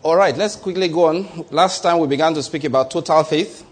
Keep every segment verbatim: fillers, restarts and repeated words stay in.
All right, let's quickly go on. Last time we began to speak about total faith.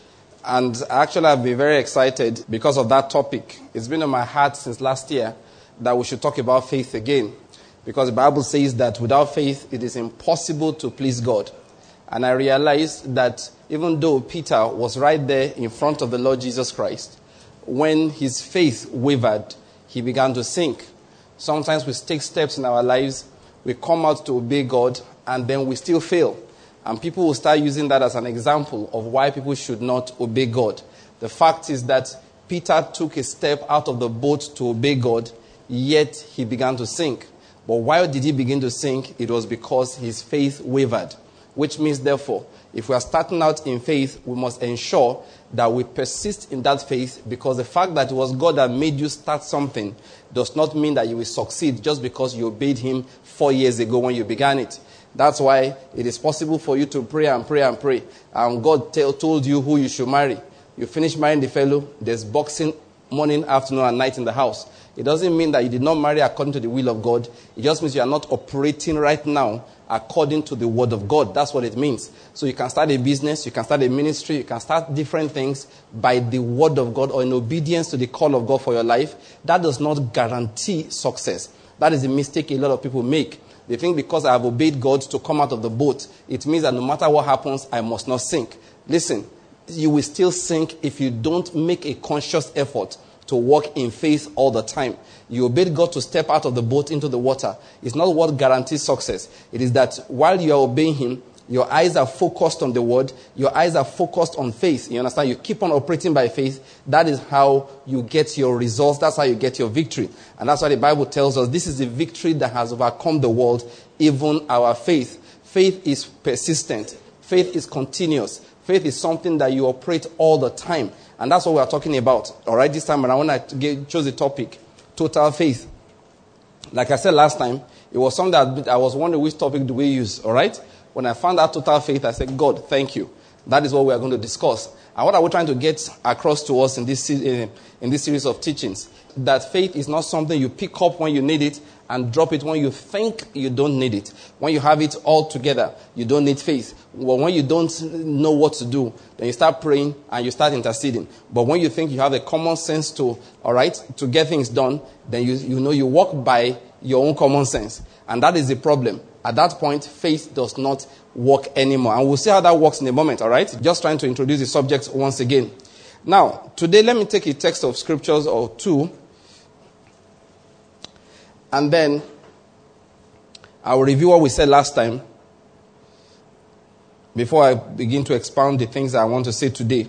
And actually I've been very excited because of that topic. It's been on my heart since last year that we should talk about faith again. Because the Bible says that without faith it is impossible to please God. And I realized that even though Peter was right there in front of the Lord Jesus Christ, when his faith wavered, he began to sink. Sometimes we take steps in our lives, we come out to obey God, and then we still fail. And people will start using that as an example of why people should not obey God. The fact is that Peter took a step out of the boat to obey God, yet he began to sink. But why did he begin to sink? It was because his faith wavered. Which means, therefore, if we are starting out in faith, we must ensure that we persist in that faith, because the fact that it was God that made you start something does not mean that you will succeed just because you obeyed him four years ago when you began it. That's why it is possible for you to pray and pray and pray. And God tell, told you who you should marry. You finish marrying the fellow, there's boxing morning, afternoon, and night in the house. It doesn't mean that you did not marry according to the will of God. It just means you are not operating right now according to the word of God. That's what it means. So you can start a business, you can start a ministry, you can start different things by the word of God or in obedience to the call of God for your life. That does not guarantee success. That is the mistake a lot of people make. They think because I have obeyed God to come out of the boat, it means that no matter what happens, I must not sink. Listen, you will still sink if you don't make a conscious effort to walk in faith all the time. You obeyed God to step out of the boat into the water. It's not what guarantees success. It is that while you are obeying him, your eyes are focused on the word. Your eyes are focused on faith. You understand? You keep on operating by faith. That is how you get your results. That's how you get your victory. And that's why the Bible tells us this is the victory that has overcome the world, even our faith. Faith is persistent. Faith is continuous. Faith is something that you operate all the time. And that's what we are talking about. All right, this time around when I chose the topic, total faith. Like I said last time, it was something that I was wondering which topic do we use. All right? When I found out total faith, I said, God, thank you. That is what we are going to discuss. And what are we trying to get across to us in this, in this series of teachings? That faith is not something you pick up when you need it and drop it when you think you don't need it. When you have it all together, you don't need faith. Well, when you don't know what to do, then you start praying and you start interceding. But when you think you have the common sense to, all right, to get things done, then you, you know you walk by your own common sense. And that is the problem. At that point, faith does not work anymore. And we'll see how that works in a moment, all right? Just trying to introduce the subject once again. Now, today, let me take a text of scriptures or two. And then I will review what we said last time before I begin to expound the things that I want to say today.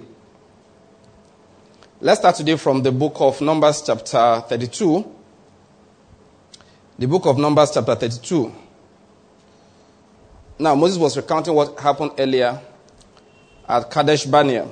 Let's start today from the book of Numbers chapter thirty-two. The book of Numbers chapter thirty-two. Now, Moses was recounting what happened earlier at Kadesh Barnea.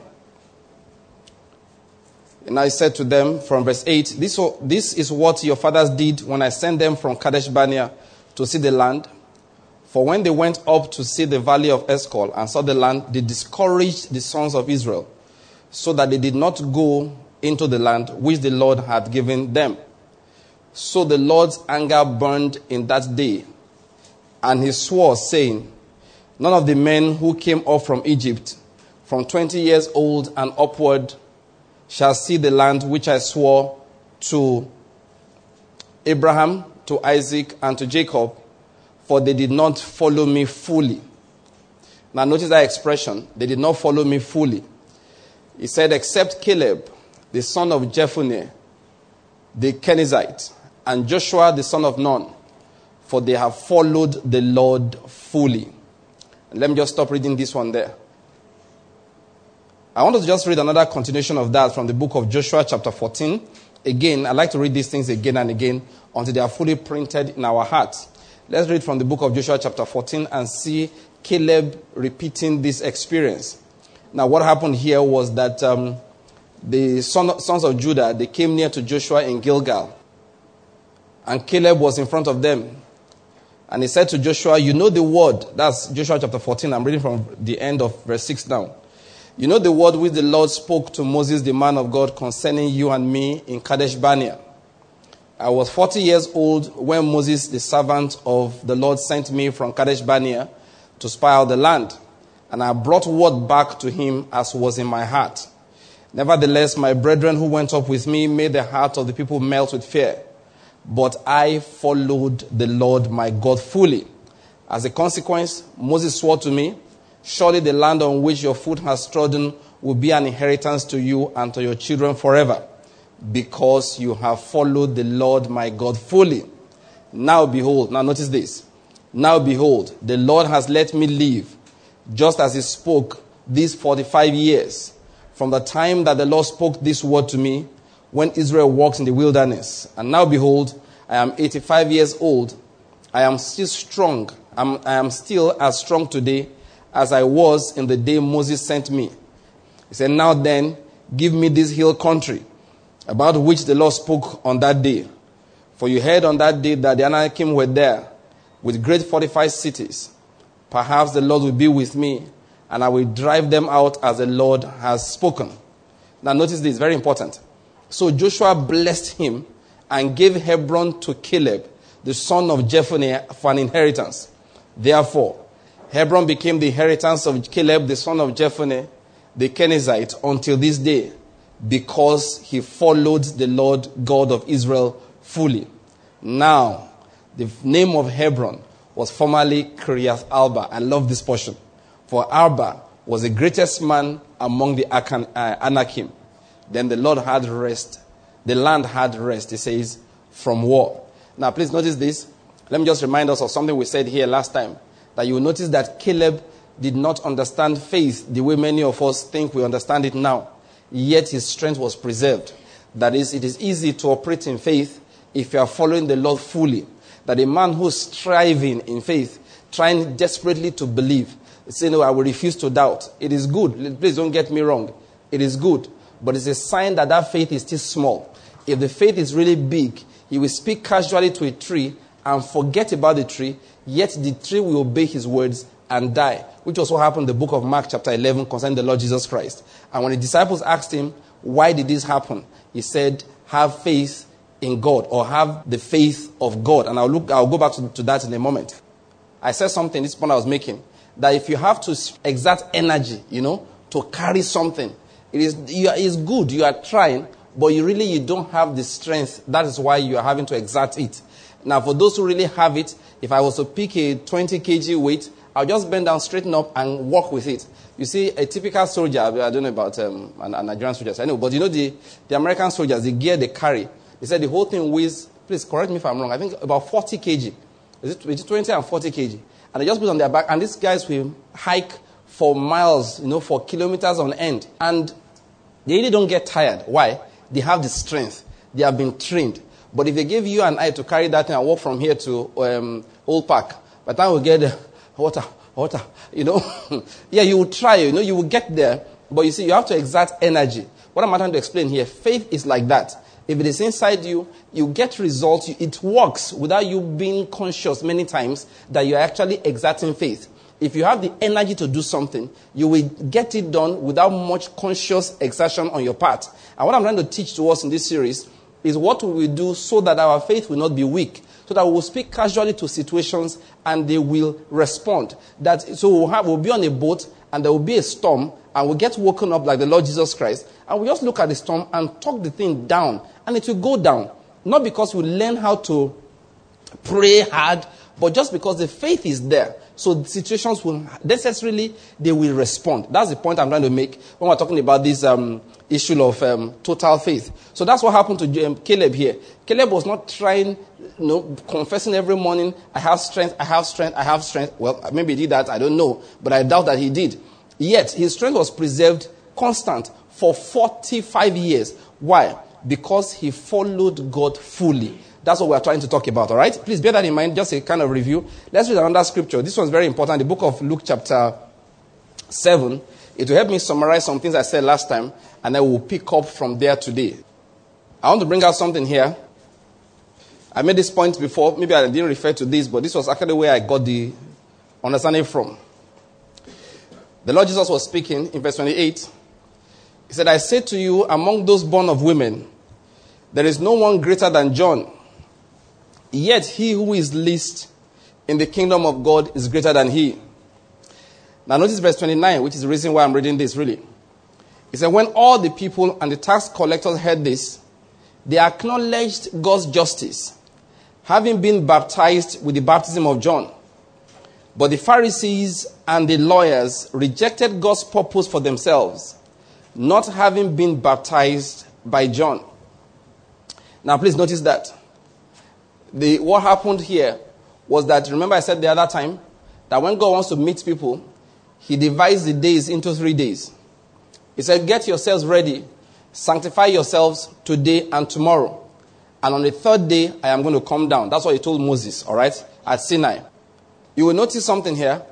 And I said to them from verse eight, this, this is what your fathers did when I sent them from Kadesh Barnea to see the land. For when they went up to see the valley of Eshcol and saw the land, they discouraged the sons of Israel, so that they did not go into the land which the Lord had given them. So the Lord's anger burned in that day, and he swore, saying, none of the men who came up from Egypt, from twenty years old and upward, shall see the land which I swore to Abraham, to Isaac, and to Jacob, for they did not follow me fully. Now notice that expression, they did not follow me fully. He said, except Caleb, the son of Jephunneh, the Kenizzite, and Joshua, the son of Nun, for they have followed the Lord fully. Let me just stop reading this one there. I want to just read another continuation of that from the book of Joshua chapter fourteen. Again, I like to read these things again and again until they are fully printed in our hearts. Let's read from the book of Joshua chapter fourteen and see Caleb repeating this experience. Now, what happened here was that um, the son, sons of Judah, they came near to Joshua in Gilgal. And Caleb was in front of them. And he said to Joshua, you know the word. That's Joshua chapter fourteen. I'm reading from the end of verse six now. You know the word which the Lord spoke to Moses, the man of God, concerning you and me in Kadesh Barnea. I was forty years old when Moses, the servant of the Lord, sent me from Kadesh Barnea to spy out the land. And I brought word back to him as was in my heart. Nevertheless, my brethren who went up with me made the heart of the people melt with fear. But I followed the Lord my God fully. As a consequence, Moses swore to me, surely the land on which your foot has trodden will be an inheritance to you and to your children forever, because you have followed the Lord my God fully. Now behold, now notice this. Now behold, the Lord has let me live, just as he spoke these forty-five years, from the time that the Lord spoke this word to me, when Israel walked in the wilderness. And now behold, I am eighty-five years old. I am still strong. I'm, I am still as strong today as I was in the day Moses sent me. He said, now then, give me this hill country, about which the Lord spoke on that day. For you heard on that day that the Anakim were there, with great fortified cities. Perhaps the Lord will be with me, and I will drive them out as the Lord has spoken. Now notice this, very important. So Joshua blessed him and gave Hebron to Caleb, the son of Jephunneh, for an inheritance. Therefore, Hebron became the inheritance of Caleb, the son of Jephunneh, the Kenizzite, until this day, because he followed the Lord God of Israel fully. Now, the name of Hebron was formerly Kiriath Arba. I love this portion. For Arba was the greatest man among the Anakim. Then the Lord had rest. The land had rest, he says, from war. Now, please notice this. Let me just remind us of something we said here last time. That you will notice that Caleb did not understand faith the way many of us think we understand it now. Yet his strength was preserved. That is, it is easy to operate in faith if you are following the Lord fully. That a man who's striving in faith, trying desperately to believe, saying, no, I will refuse to doubt. It is good. Please don't get me wrong. It is good. But it's a sign that that faith is still small. If the faith is really big, he will speak casually to a tree and forget about the tree, yet the tree will obey his words and die, which also happened in the book of Mark chapter eleven concerning the Lord Jesus Christ. And when the disciples asked him, why did this happen? He said, have faith in God, or have the faith of God. And I'll look, I'll go back to, to that in a moment. I said something, this point I was making, that if you have to exert energy, you know, to carry something, it is you are, it's good, you are trying, but you really you don't have the strength. That is why you are having to exert it. Now, for those who really have it, if I was to pick a twenty kilograms weight, I'll just bend down, straighten up, and walk with it. You see, a typical soldier, I don't know about um, Nigerian soldiers, I know, but you know the, the American soldiers, the gear they carry, they said the whole thing weighs, please correct me if I'm wrong, I think about forty kilograms. Is it, is it twenty and forty kilograms? And they just put it on their back, and these guys will hike for miles, you know, for kilometers on end. And they really don't get tired. Why? They have the strength. They have been trained. But if they give you and I to carry that thing and walk from here to um, Old Park, by the time we get there, water, water, you know. Yeah, you will try, you know, you will get there. But you see, you have to exert energy. What am I trying to explain here? Faith is like that. If it is inside you, you get results. It works without you being conscious many times that you're actually exerting faith. If you have the energy to do something, you will get it done without much conscious exertion on your part. And what I'm trying to teach to us in this series is what we will do so that our faith will not be weak, so that we will speak casually to situations and they will respond. That so we'll, have, we'll be on a boat and there will be a storm and we'll get woken up like the Lord Jesus Christ and we just look at the storm and talk the thing down and it will go down. Not because we learn how to pray hard, but just because the faith is there. So the situations will necessarily, they will respond. That's the point I'm trying to make when we're talking about this um, issue of um, total faith. So that's what happened to um, Caleb here. Caleb was not trying, you know, confessing every morning, I have strength, I have strength, I have strength. Well, maybe he did that, I don't know. But I doubt that he did. Yet, his strength was preserved constant for forty-five years. Why? Because he followed God fully. That's what we're trying to talk about, all right? Please bear that in mind, just a kind of review. Let's read another scripture. This one's very important. The book of Luke chapter seven. It will help me summarize some things I said last time, and I will pick up from there today. I want to bring out something here. I made this point before. Maybe I didn't refer to this, but this was actually where I got the understanding from. The Lord Jesus was speaking in verse twenty-eight. He said, I say to you, among those born of women, there is no one greater than John. Yet he who is least in the kingdom of God is greater than he. Now notice verse twenty-nine, which is the reason why I'm reading this really. It said, when all the people and the tax collectors heard this, they acknowledged God's justice, having been baptized with the baptism of John. But the Pharisees and the lawyers rejected God's purpose for themselves, not having been baptized by John. Now please notice that. The, what happened here was that, remember I said the other time, that when God wants to meet people, he divides the days into three days. He said, get yourselves ready, sanctify yourselves today and tomorrow. And on the third day, I am going to come down. That's what he told Moses, all right, at Sinai. You will notice something here.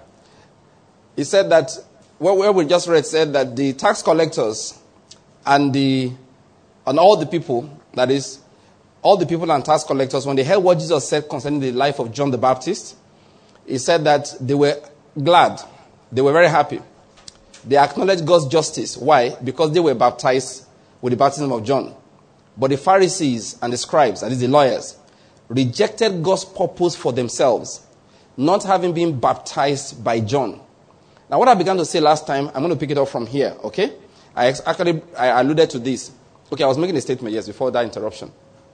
He said that, where we just read said that the tax collectors and the and all the people, that is, all the people and tax collectors, when they heard what Jesus said concerning the life of John the Baptist, he said that they were glad. They were very happy. They acknowledged God's justice. Why? Because they were baptized with the baptism of John. But the Pharisees and the scribes, that is the lawyers, rejected God's purpose for themselves, not having been baptized by John. Now, what I began to say last time, I'm going to pick it up from here, okay? I ex- actually I alluded to this. Okay, I was making a statement, yes, before that interruption.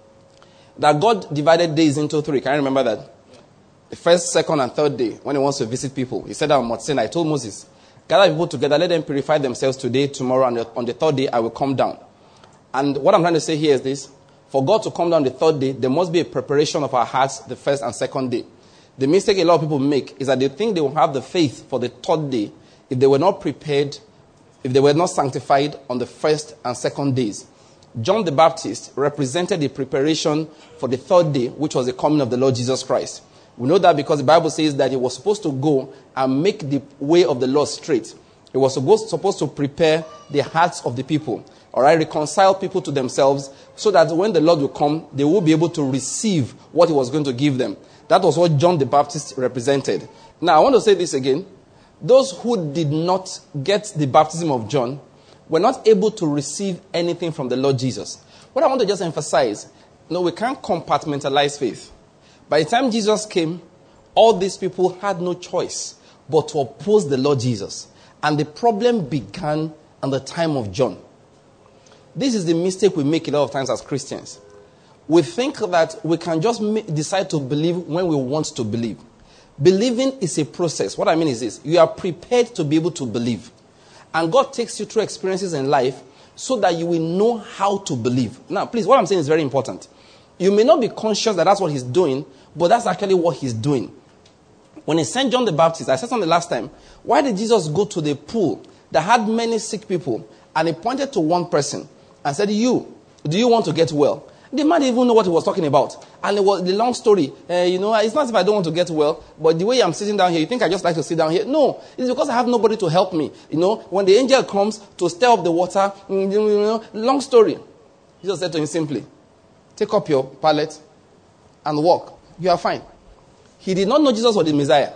That God divided days into three. Can you remember that? The first, second, and third day, when he wants to visit people. He said that on Mount Sinai. I told Moses, gather people together, let them purify themselves today, tomorrow, and on the third day, I will come down. And what I'm trying to say here is this. For God to come down the third day, there must be a preparation of our hearts the first and second day. The mistake a lot of people make is that they think they will have the faith for the third day if they were not prepared, if they were not sanctified on the first and second days. John the Baptist represented the preparation for the third day, which was the coming of the Lord Jesus Christ. We know that because the Bible says that he was supposed to go and make the way of the Lord straight. He was supposed, supposed to prepare the hearts of the people, all right, reconcile people to themselves so that when the Lord will come, they will be able to receive what he was going to give them. That was what John the Baptist represented. Now, I want to say this again. Those who did not get the baptism of John were not able to receive anything from the Lord Jesus. What I want to just emphasize, no, we can't compartmentalize faith. By the time Jesus came, all these people had no choice but to oppose the Lord Jesus. And the problem began at the time of John. This is the mistake we make a lot of times as Christians. We think that we can just decide to believe when we want to believe. Believing is a process. What I mean is this. You are prepared to be able to believe. And God takes you through experiences in life so that you will know how to believe. Now, please, what I'm saying is very important. You may not be conscious that that's what he's doing, but that's actually what he's doing. When he sent John the Baptist, I said something last time. Why did Jesus go to the pool that had many sick people and he pointed to one person and said, you, do you want to get well? The man didn't even know what he was talking about. And it was the long story. Uh, you know, it's not as if I don't want to get well, but the way I'm sitting down here, you think I just like to sit down here? No, it's because I have nobody to help me. You know, when the angel comes to stir up the water, you know, long story. Jesus said to him simply, take up your pallet and walk. You are fine. He did not know Jesus was the Messiah.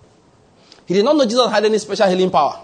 He did not know Jesus had any special healing power.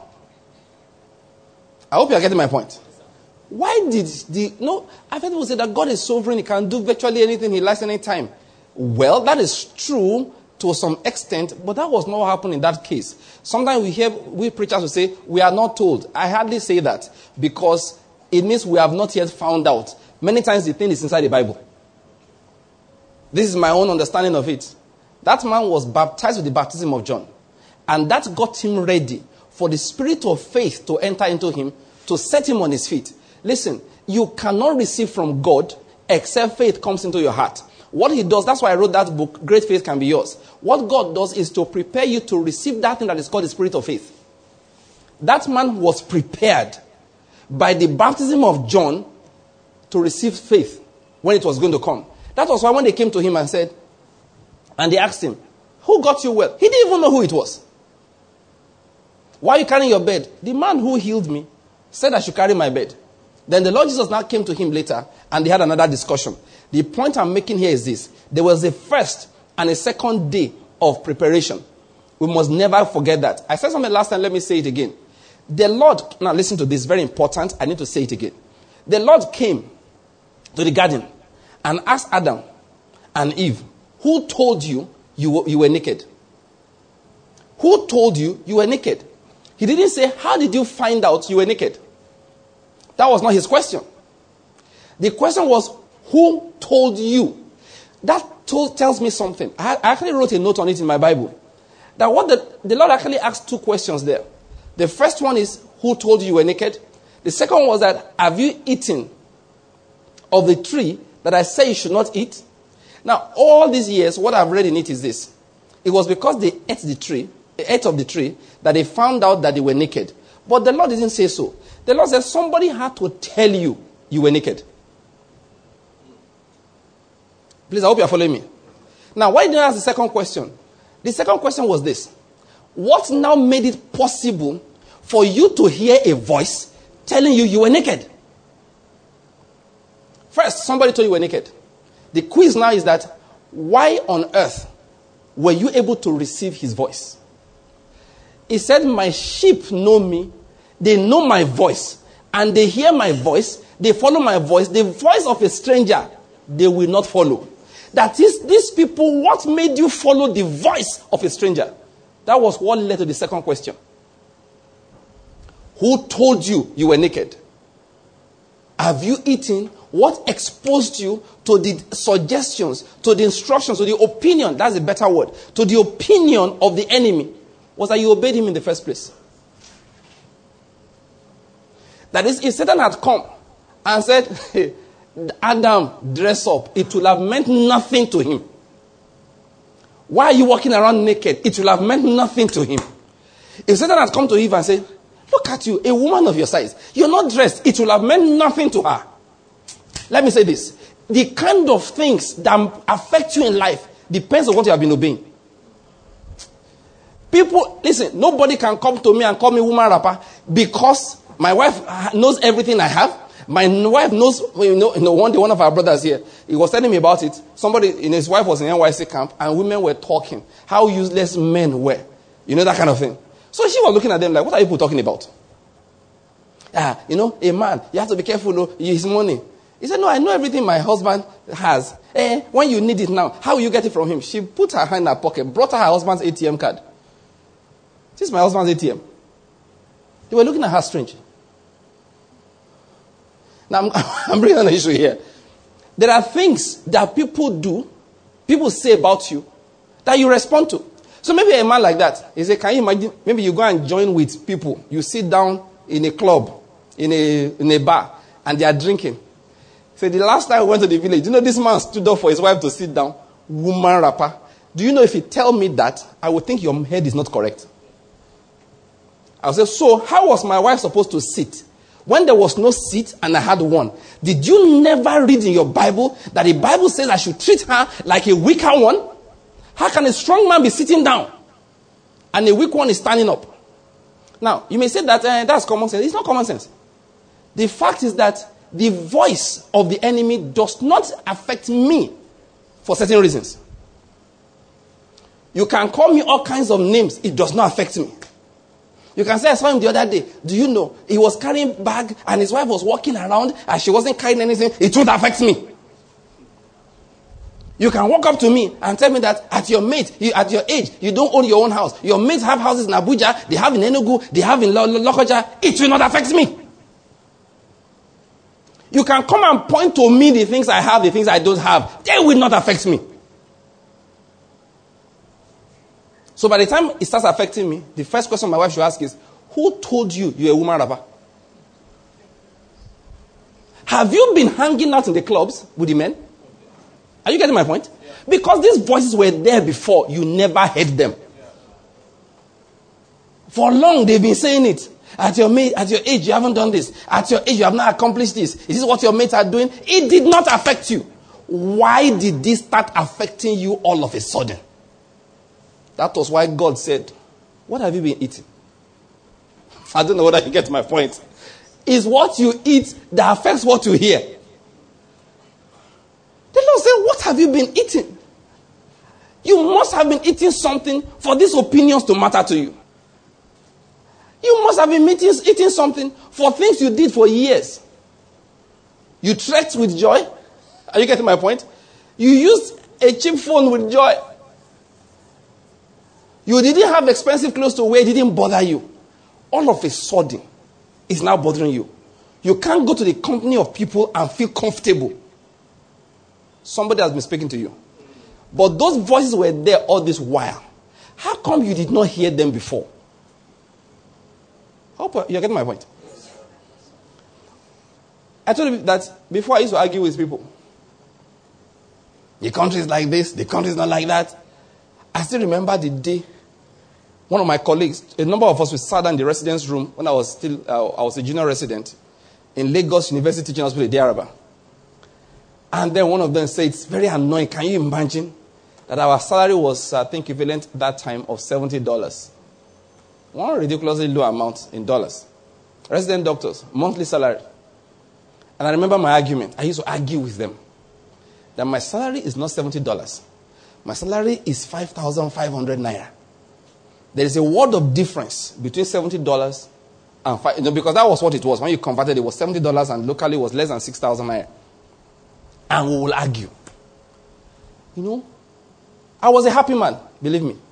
I hope you are getting my point. Why did the... No, I've heard people say that God is sovereign. He can do virtually anything he likes anytime. Well, that is true to some extent, but that was not what happened in that case. Sometimes we hear, we preachers will say, we are not told. I hardly say that because it means we have not yet found out. Many times the thing is inside the Bible. This is my own understanding of it. That man was baptized with the baptism of John. And that got him ready for the spirit of faith to enter into him, to set him on his feet. Listen, you cannot receive from God except faith comes into your heart. What he does, that's why I wrote that book, Great Faith Can Be Yours. What God does is to prepare you to receive that thing that is called the spirit of faith. That man was prepared by the baptism of John to receive faith when it was going to come. That was why when they came to him and said, and they asked him, who got you well? He didn't even know who it was. Why are you carrying your bed? The man who healed me said I should carry my bed. Then the Lord Jesus now came to him later and they had another discussion. The point I'm making here is this. There was a first and a second day of preparation. We must never forget that. I said something last time, let me say it again. The Lord, now listen to this, very important. I need to say it again. The Lord came to the garden and asked Adam and Eve, who told you you were, you were naked? Who told you you were naked? He didn't say, how did you find out you were naked? That was not his question. The question was, who told you? That told, tells me something. I, I actually wrote a note on it in my Bible. That what the, the Lord actually asked two questions there. The first one is, who told you you were naked? The second was that, have you eaten of the tree that I say you should not eat? Now, all these years, what I've read in it is this. It was because they ate the tree, they ate of the tree, that they found out that they were naked. But the Lord didn't say so. The Lord said somebody had to tell you you were naked. Please, I hope you are following me. Now, why didn't I ask the second question? The second question was this. What now made it possible for you to hear a voice telling you you were naked? First, somebody told you you were naked. The quiz now is that, why on earth were you able to receive his voice? He said, my sheep know me, they know my voice, and they hear my voice, they follow my voice. The voice of a stranger, they will not follow. That is, these people, what made you follow the voice of a stranger? That was what led to the second question. Who told you you were naked? Have you eaten? What exposed you to the suggestions, to the instructions, to the opinion, that's a better word, to the opinion of the enemy, was that you obeyed him in the first place. That is, if Satan had come and said, hey, Adam, dress up, it would have meant nothing to him. Why are you walking around naked? It will have meant nothing to him. If Satan had come to Eve and said, look at you, a woman of your size, you're not dressed, it will have meant nothing to her. Let me say this. The kind of things that affect you in life depends on what you have been obeying. People, listen, nobody can come to me and call me woman rapper because my wife knows everything I have. My wife knows, you know, you know, one day one of our brothers here, he was telling me about it. Somebody, and his wife was in N Y C camp and women were talking. How useless men were. You know, that kind of thing. So she was looking at them like, what are you people talking about? Ah, you know, a man, you have to be careful, no, his money. He said, no, I know everything my husband has. Eh, when you need it now, how will you get it from him? She put her hand in her pocket, brought her her husband's A T M card. This is my husband's A T M. They were looking at her strange. Now, I'm, I'm bringing an issue here. There are things that people do, people say about you, that you respond to. So maybe a man like that, he said, can you imagine, maybe you go and join with people. You sit down in a club, in a, in a bar, and they are drinking. So the last time we went to the village, you know, this man stood up for his wife to sit down. Woman rapper. Do you know if you tell me that, I would think your head is not correct. I would say, so how was my wife supposed to sit? When there was no seat and I had one. Did you never read in your Bible that the Bible says I should treat her like a weaker one? How can a strong man be sitting down and a weak one is standing up? Now, you may say that uh, that's common sense. It's not common sense. The fact is that the voice of the enemy does not affect me for certain reasons. You can call me all kinds of names. It does not affect me. You can say, I saw him the other day. Do you know? He was carrying bag and his wife was walking around and she wasn't carrying anything. It won't affect me. You can walk up to me and tell me that at your mate, you, at your age, you don't own your own house. Your mates have houses in Abuja. They have in Enugu. They have in Lokoja. It will not affect me. You can come and point to me the things I have, the things I don't have. They will not affect me. So by the time it starts affecting me, the first question my wife should ask is, who told you you're a woman rapper? Have you been hanging out in the clubs with the men? Are you getting my point? Yeah. Because these voices were there before, you never heard them. Yeah. For long they've been saying it. At your mate, at your age, you haven't done this. At your age, you have not accomplished this. Is this what your mates are doing? It did not affect you. Why did this start affecting you all of a sudden? That was why God said, what have you been eating? I don't know whether you get my point. It's what you eat that affects what you hear. The Lord said, what have you been eating? You must have been eating something for these opinions to matter to you. You must have been eating, eating something for things you did for years. You trekked with joy. Are you getting my point? You used a cheap phone with joy. You didn't have expensive clothes to wear. It didn't bother you. all of a sudden, it's now bothering you. You can't go to the company of people and feel comfortable. Somebody has been speaking to you. But those voices were there all this while. How come you did not hear them before? I hope you're getting my point. I told you that before I used to argue with people. The country is like this, the country is not like that. I still remember the day one of my colleagues, a number of us, we sat down in the residence room when I was still, uh, I was a junior resident in Lagos University Teaching Hospital, Diaraba. And then one of them said, it's very annoying. Can you imagine that our salary was, I think, equivalent at that time of seventy dollars? One ridiculously low amount in dollars. Resident doctors, monthly salary. And I remember my argument. I used to argue with them that my salary is not seventy dollars. My salary is five thousand five hundred naira. There is a world of difference between seventy dollars and five, you know, because that was what it was. When you converted, it was seventy dollars and locally it was less than six thousand naira. And we will argue. You know, I was a happy man, believe me.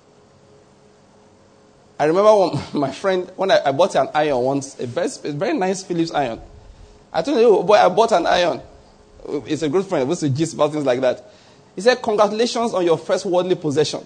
I remember when my friend, when I, I bought an iron once, a very, a very nice Philips iron. I told him, oh boy, I bought an iron. It's a good friend. We used to gist about things like that. He said, congratulations on your first worldly possession.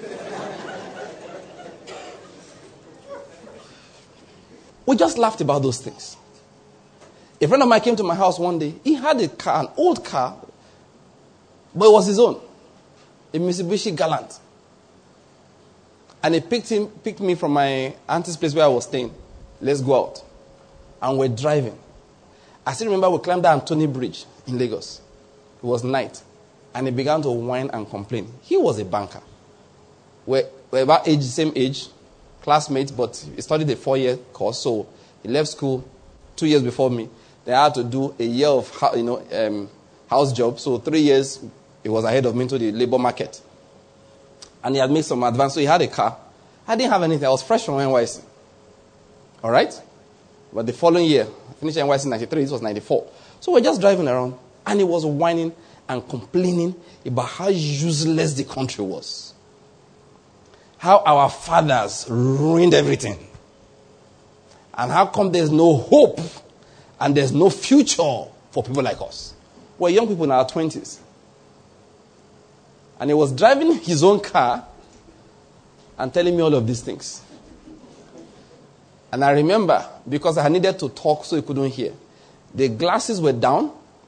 We just laughed about those things. A friend of mine came to my house one day. He had a car, an old car, but it was his own. A Mitsubishi Galant. And he picked him, picked me from my auntie's place where I was staying. Let's go out. And we're driving. I still remember we climbed the Anthony Bridge in Lagos. It was night. And he began to whine and complain. He was a banker. We're, we're about age, same age, classmates, but he studied a four-year course. So he left school two years before me. They had to do a year of you know um, house job. So three years, he was ahead of me into the labor market. And he had made some advance. So he had a car. I didn't have anything. I was fresh from N Y C. All right? But the following year, I finished N Y C in ninety-three. This was ninety-four. So we're just driving around. And he was whining and complaining about how useless the country was. How our fathers ruined everything. And how come there's no hope and there's no future for people like us. We're young people in our twenties. And he was driving his own car and telling me all of these things. And I remember, because I needed to talk so he couldn't hear, the glasses were down,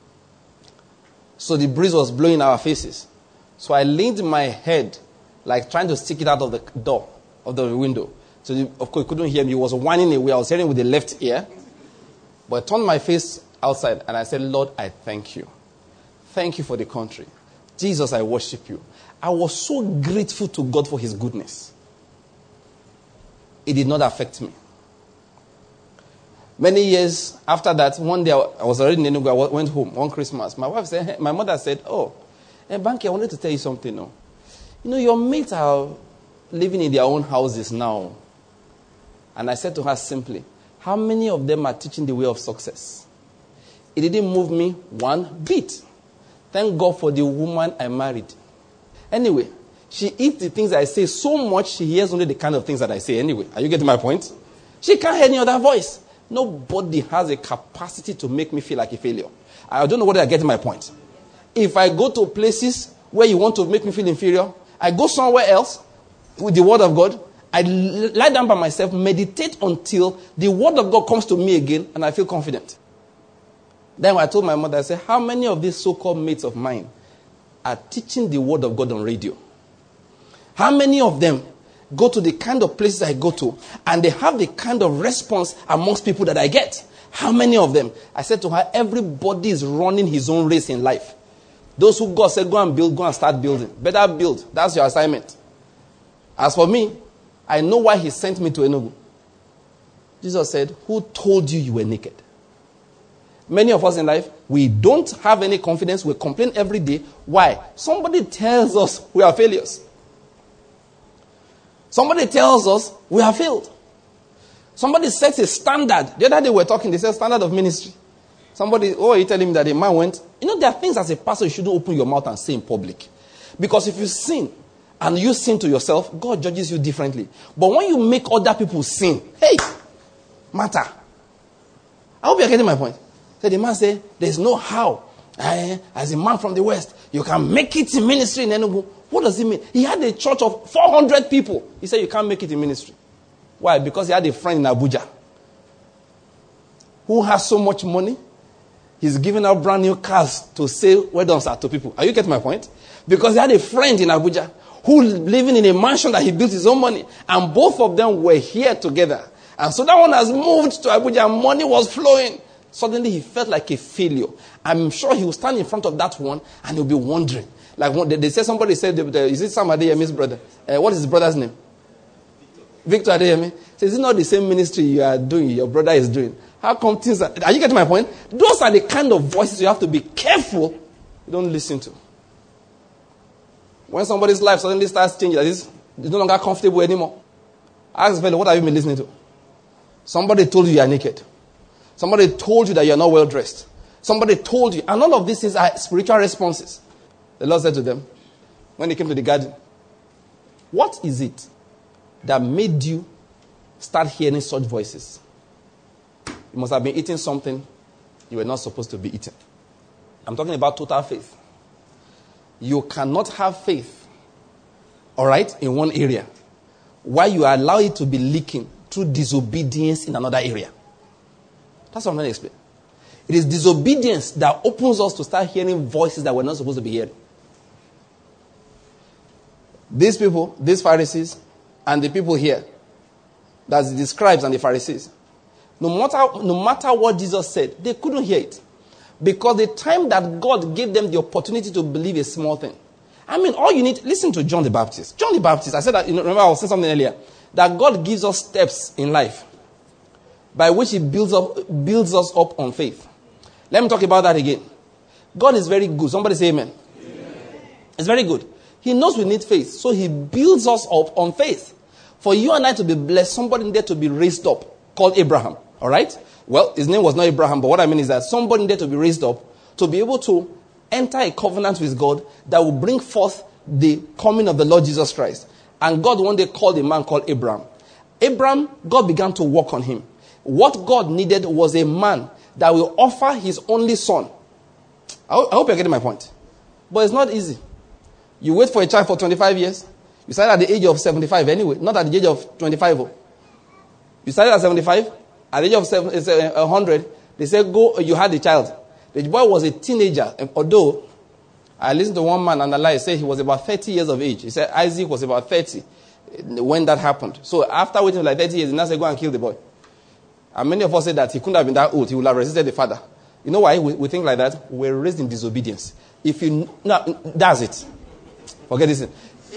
so the breeze was blowing in our faces. So I leaned my head, like trying to stick it out of the door, of the window. So the, of course he couldn't hear me. He was whining away. I was hearing with the left ear. But I turned my face outside and I said, Lord, I thank you. Thank you for the country. Jesus, I worship you. I was so grateful to God for his goodness. It did not affect me. Many years after that, one day I was already in Enugu. I went home one Christmas. My wife said, my mother said, oh, hey, Banky, I wanted to tell you something. No? You know, your mates are living in their own houses now. And I said to her simply, how many of them are teaching the way of success? It didn't move me one bit. Thank God for the woman I married. Anyway, she eats the things I say so much, she hears only the kind of things that I say anyway. Are you getting my point? She can't hear any other voice. Nobody has a capacity to make me feel like a failure. I don't know whether I get my point. If I go to places where you want to make me feel inferior, I go somewhere else with the word of God. I lie down by myself, meditate until the word of God comes to me again and I feel confident. Then I told my mother, I said, how many of these so-called mates of mine are teaching the word of God on radio? How many of them go to the kind of places I go to and they have the kind of response amongst people that I get? How many of them? I said to her, everybody is running his own race in life. Those who God said, go and build, go and start building. Better build. That's your assignment. As for me, I know why he sent me to Enugu. Jesus said, who told you you were naked? Many of us in life, we don't have any confidence. We complain every day. Why? Somebody tells us we are failures. Somebody tells us we have failed. Somebody sets a standard. The other day we were talking, they said standard of ministry. Somebody, oh, you telling me that a man went. You know, there are things as a pastor you shouldn't open your mouth and say in public. Because if you sin, and you sin to yourself, God judges you differently. But when you make other people sin, hey, matter. I hope you're getting my point. So the man said, there's no how. Eh, as a man from the West, you can make it in ministry in Enugu. What does it mean? He had a church of four hundred people. He said, you can't make it in ministry. Why? Because he had a friend in Abuja who has so much money. He's giving out brand new cars to say well done, sir, to people. Are you getting my point? Because he had a friend in Abuja who living in a mansion that he built his own money. And both of them were here together. And so that one has moved to Abuja and money was flowing. Suddenly he felt like a failure. I'm sure he will stand in front of that one and he'll be wondering. Like they, they say, somebody said, is it Sam Adeyemi's brother? Uh, what is his brother's name? Victor Adeyemi. So is it not the same ministry you are doing, your brother is doing? How come things are, are you getting my point? Those are the kind of voices you have to be careful you don't listen to. When somebody's life suddenly starts changing, that is, it's no longer comfortable anymore. Ask fellow, what have you been listening to? Somebody told you you are naked. Somebody told you that you are not well dressed. Somebody told you. And all of these things are spiritual responses. The Lord said to them, when they came to the garden, what is it that made you start hearing such voices? You must have been eating something you were not supposed to be eating. I'm talking about total faith. You cannot have faith, all right, in one area, while you allow it to be leaking through disobedience in another area. That's what I'm going to explain. It is disobedience that opens us to start hearing voices that we're not supposed to be hearing. These people, these Pharisees, and the people here, that's the scribes and the Pharisees, no matter, no matter what Jesus said, they couldn't hear it. Because the time that God gave them the opportunity to believe a small thing. I mean, all you need, listen to John the Baptist. John the Baptist, I said that, you know, remember I was saying something earlier, that God gives us steps in life by which he builds up, builds us up on faith. Let me talk about that again. God is very good. Somebody say amen. Amen. It's very good. He knows we need faith, so he builds us up on faith. For you and I to be blessed, somebody needed to be raised up, called Abraham. All right? Well, his name was not Abraham, but what I mean is that somebody needed to be raised up to be able to enter a covenant with God that will bring forth the coming of the Lord Jesus Christ. And God one day called a man called Abraham. Abraham, God began to work on him. What God needed was a man that will offer his only son. I hope you're getting my point. But it's not easy. You wait for a child for twenty-five years. You started at the age of seventy-five anyway, not at the age of twenty-five. You started at seventy-five. At the age of one hundred, they said, go, you had a child. The boy was a teenager. Although, I listened to one man analyze, say he was about thirty years of age. He said Isaac was about thirty when that happened. So after waiting for like thirty years, he now said, go and kill the boy. And many of us said that he couldn't have been that old. He would have resisted the father. You know why we, we think like that? We were raised in disobedience. If you, no, that's it. Forget this.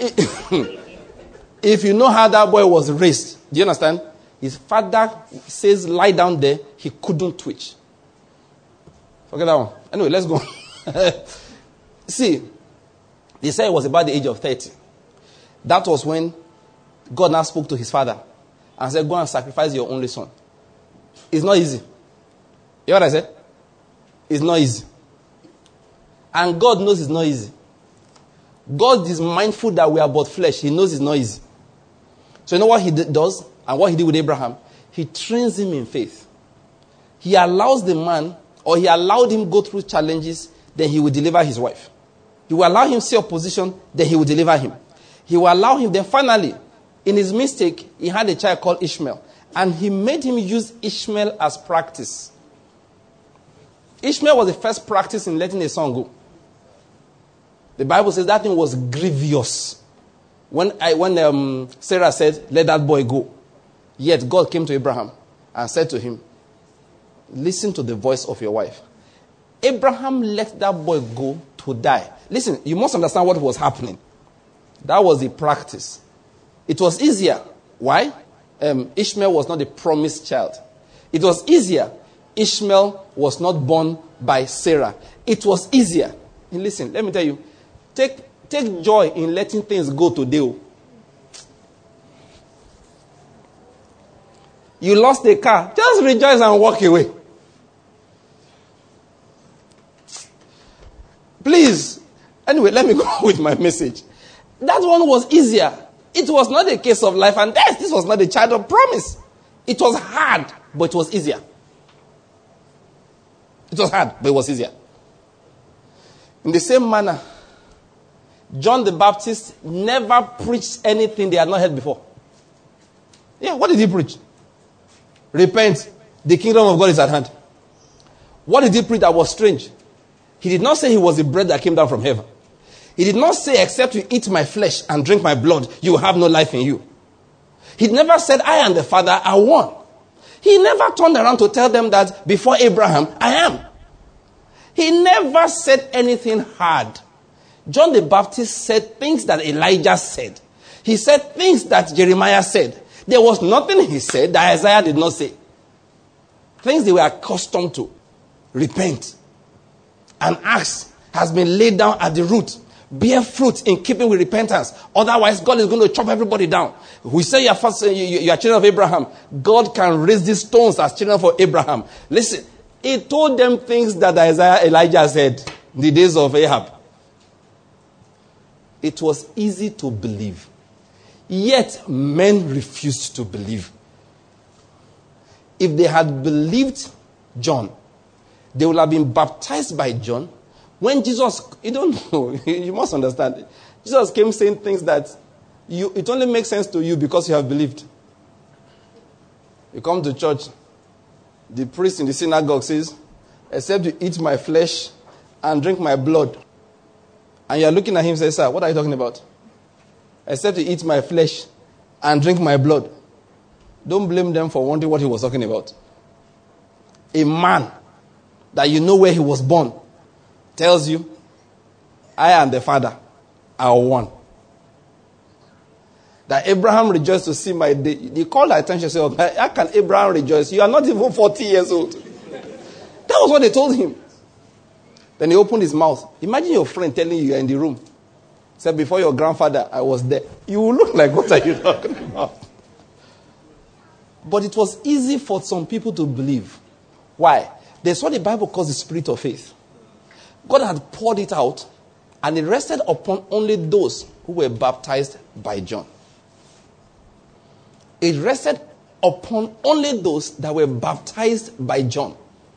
If you know how that boy was raised, do you understand? His father says, lie down there. He couldn't twitch. Forget that one. Anyway, let's go. See, they said it was about the age of thirty. That was when God now spoke to his father and said, go and sacrifice your only son. It's not easy. You know what I said? It's not easy. And God knows it's not easy. God is mindful that we are but flesh. He knows it's not easy. So you know what he d- does? And what he did with Abraham? He trains him in faith. He allows the man, or he allowed him go through challenges, then he will deliver his wife. He will allow him see opposition, then he will deliver him. He will allow him, then finally, in his mistake, he had a child called Ishmael. And he made him use Ishmael as practice. Ishmael was the first practice in letting a son go. The Bible says that thing was grievous. When I, when um, Sarah said, let that boy go. Yet God came to Abraham and said to him, listen to the voice of your wife. Abraham let that boy go to die. Listen, you must understand what was happening. That was the practice. It was easier. Why? Um, Ishmael was not the promised child. It was easier. Ishmael was not born by Sarah. It was easier. And listen, let me tell you. Take, take joy in letting things go today. You lost a car. Just rejoice and walk away. Please. Anyway, let me go with my message. That one was easier. It was not a case of life and death. This was not a child of promise. It was hard. but it was easier. It was hard, but it was easier. In the same manner, John the Baptist never preached anything they had not heard before. Yeah, what did he preach? Repent, the kingdom of God is at hand. What did he preach that was strange? He did not say he was the bread that came down from heaven. He did not say, except you eat my flesh and drink my blood, you will have no life in you. He never said, I and the Father are one. He never turned around to tell them that before Abraham, I am. He never said anything hard. John the Baptist said things that Elijah said. He said things that Jeremiah said. There was nothing he said that Isaiah did not say. Things they were accustomed to. Repent. An axe has been laid down at the root. Bear fruit in keeping with repentance. Otherwise, God is going to chop everybody down. We say you are, first, you, you are children of Abraham. God can raise these stones as children for Abraham. Listen, he told them things that Isaiah, Elijah said in the days of Ahab. It was easy to believe. Yet, men refused to believe. If they had believed John, they would have been baptized by John. When Jesus, you don't know, you must understand. Jesus came saying things that you, it only makes sense to you because you have believed. You come to church, the priest in the synagogue says, except you eat my flesh and drink my blood. And you're looking at him and say, sir, what are you talking about? Except you eat my flesh and drink my blood. Don't blame them for wondering what he was talking about. A man that you know where he was born tells you, I and the Father are one. That Abraham rejoiced to see my day. They called attention and said, how can Abraham rejoice? You are not even forty years old. That was what they told him. Then he opened his mouth. Imagine your friend telling you you're in the room. He said, before your grandfather, I was there. You will look like, what are you talking about? But it was easy for some people to believe. Why? There's what the Bible calls the spirit of faith. God had poured it out, and it rested upon only those who were baptized by John. It rested upon only those that were baptized by John.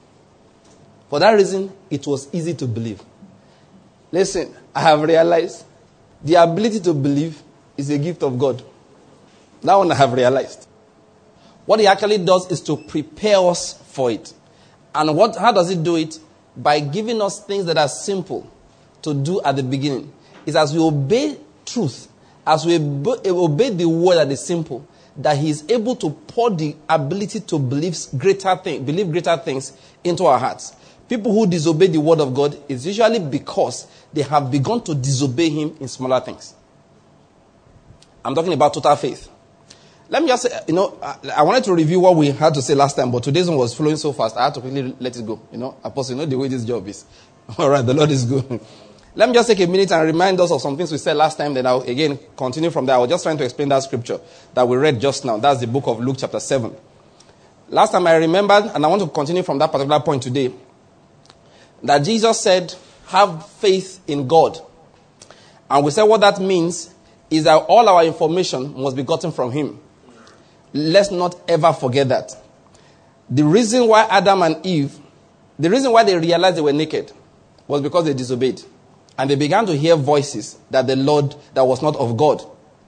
For that reason, it was easy to believe. Listen, I have realized the ability to believe is a gift of God. That one I have realized. What he actually does is to prepare us for it. And what? How does it do it? By giving us things that are simple to do at the beginning. It's as we obey truth, as we obey the word that is simple, that he is able to pour the ability to believe greater things, believe greater things into our hearts. People who disobey the word of God is usually because they have begun to disobey him in smaller things. I'm talking about total faith. Let me just say, you know, I, I wanted to review what we had to say last time, but today's one was flowing so fast, I had to quickly let it go. You know, Apostle, you know the way this job is. All right, the Lord is good. Let me just take a minute and remind us of some things we said last time, then I'll again continue from there. I was just trying to explain that scripture that we read just now. That's the book of Luke chapter seven. Last time I remembered, and I want to continue from that particular point today, that Jesus said, have faith in God. And we said what that means is that all our information must be gotten from him. Let's not ever forget that. The reason why Adam and Eve, the reason why they realized they were naked was because they disobeyed. And they began to hear voices that the Lord, that was not of God.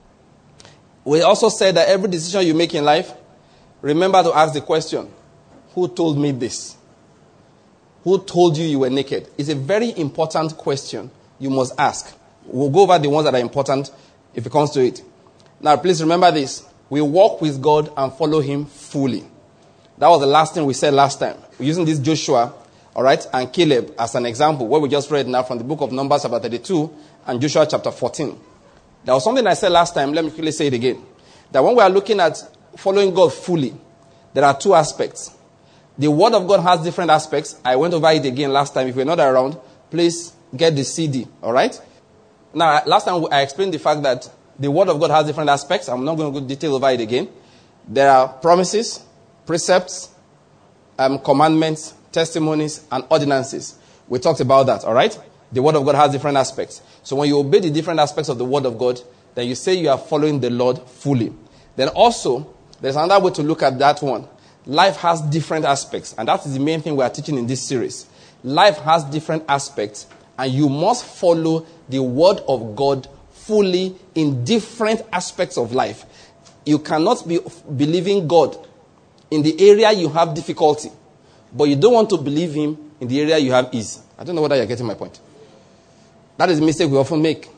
We also said that every decision you make in life, remember to ask the question, who told me this? Who told you you were naked? It's a very important question you must ask. We'll go over the ones that are important if it comes to it. Now, please remember this. We walk with God and follow him fully. That was the last thing we said last time. We're using this Joshua, all right, and Caleb as an example, what we just read now from the book of Numbers chapter thirty-two and Joshua chapter fourteen. There was something I said last time. Let me quickly say it again. That when we are looking at following God fully, there are two aspects. The word of God has different aspects. I went over it again last time. If you're not around, please get the C D, all right? Now, last time I explained the fact that the word of God has different aspects. I'm not going to go detail over it again. There are promises, precepts, um, commandments, testimonies, and ordinances. We talked about that, all right? The word of God has different aspects. So when you obey the different aspects of the word of God, then you say you are following the Lord fully. Then also, there's another way to look at that one. life has different aspects. And that is the main thing we are teaching in this series. Life has different aspects, and you must follow the word of God fully in different aspects of life. You cannot be believing God in the area you have difficulty, but you don't want to believe him in the area you have ease. I don't know whether you're getting my point. That is the mistake we often make.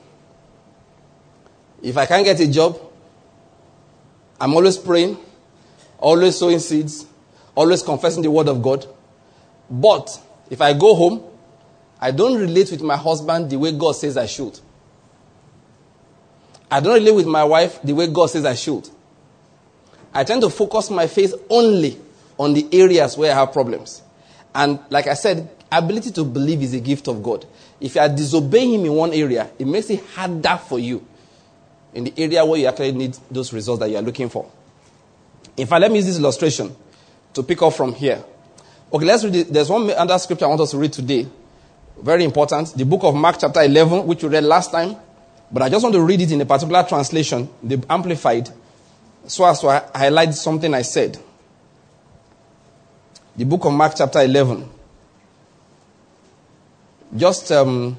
If I can't get a job, I'm always praying, always sowing seeds, always confessing the word of God. But if I go home, I don't relate with my husband the way God says I should. I don't relate with my wife the way God says I should. I tend to focus my faith only on the areas where I have problems. And like I said, ability to believe is a gift of God. If you are disobeying him in one area, it makes it harder for you in the area where you actually need those results that you are looking for. In fact, let me use this illustration to pick up from here. Okay, let's read it. There's one other scripture I want us to read today. Very important. The book of Mark chapter eleven, which we read last time. But I just want to read it in a particular translation, the Amplified, so as to highlight something I said. The book of Mark chapter eleven. Just, um,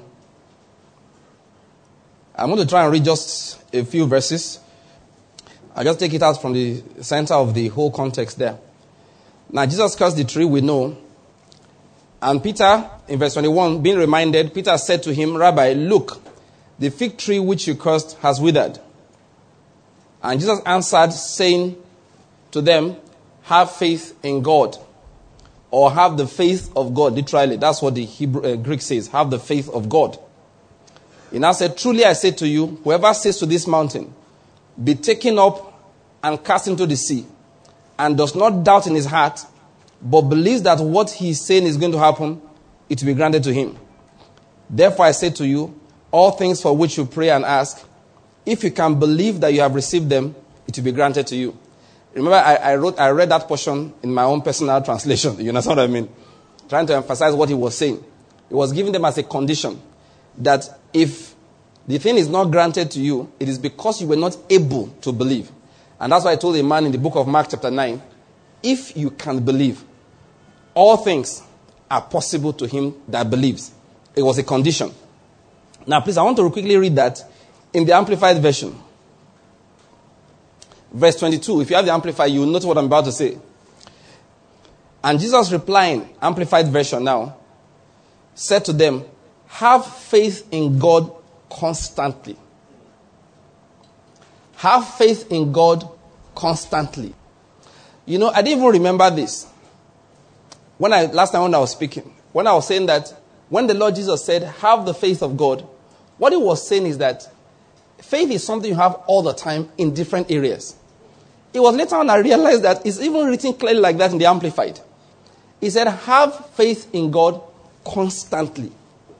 I'm going to try and read just a few verses. I'll just take it out from the center of the whole context there. Now, Jesus cursed the tree, we know. And Peter, in verse twenty-one, being reminded, Peter said to him, Rabbi, look, the fig tree which you cursed has withered. And Jesus answered, saying to them, have faith in God. Or have the faith of God, literally. That's what the Hebrew, uh, Greek says, have the faith of God. He now said, truly I say to you, whoever says to this mountain, be taken up and cast into the sea, and does not doubt in his heart, but believes that what he is saying is going to happen, it will be granted to him. Therefore I say to you, all things for which you pray and ask, if you can believe that you have received them, it will be granted to you. Remember, I, I wrote, I read that portion in my own personal translation. You understand what I mean? Trying to emphasize what he was saying. He was giving them as a condition that if the thing is not granted to you, it is because you were not able to believe. And that's why I told a man in the book of Mark chapter nine, if you can believe, all things are possible to him that believes. It was a condition. Now, please, I want to quickly read that in the Amplified version. Verse twenty-two, if you have the Amplified, you will note what I'm about to say. And Jesus replying, Amplified version now, said to them, have faith in God constantly. Have faith in God constantly. You know, I didn't even remember this. When I last time when I was speaking, when I was saying that when the Lord Jesus said, have the faith of God, what he was saying is that faith is something you have all the time in different areas. It was later on I realized that it's even written clearly like that in the Amplified. He said, have faith in God constantly.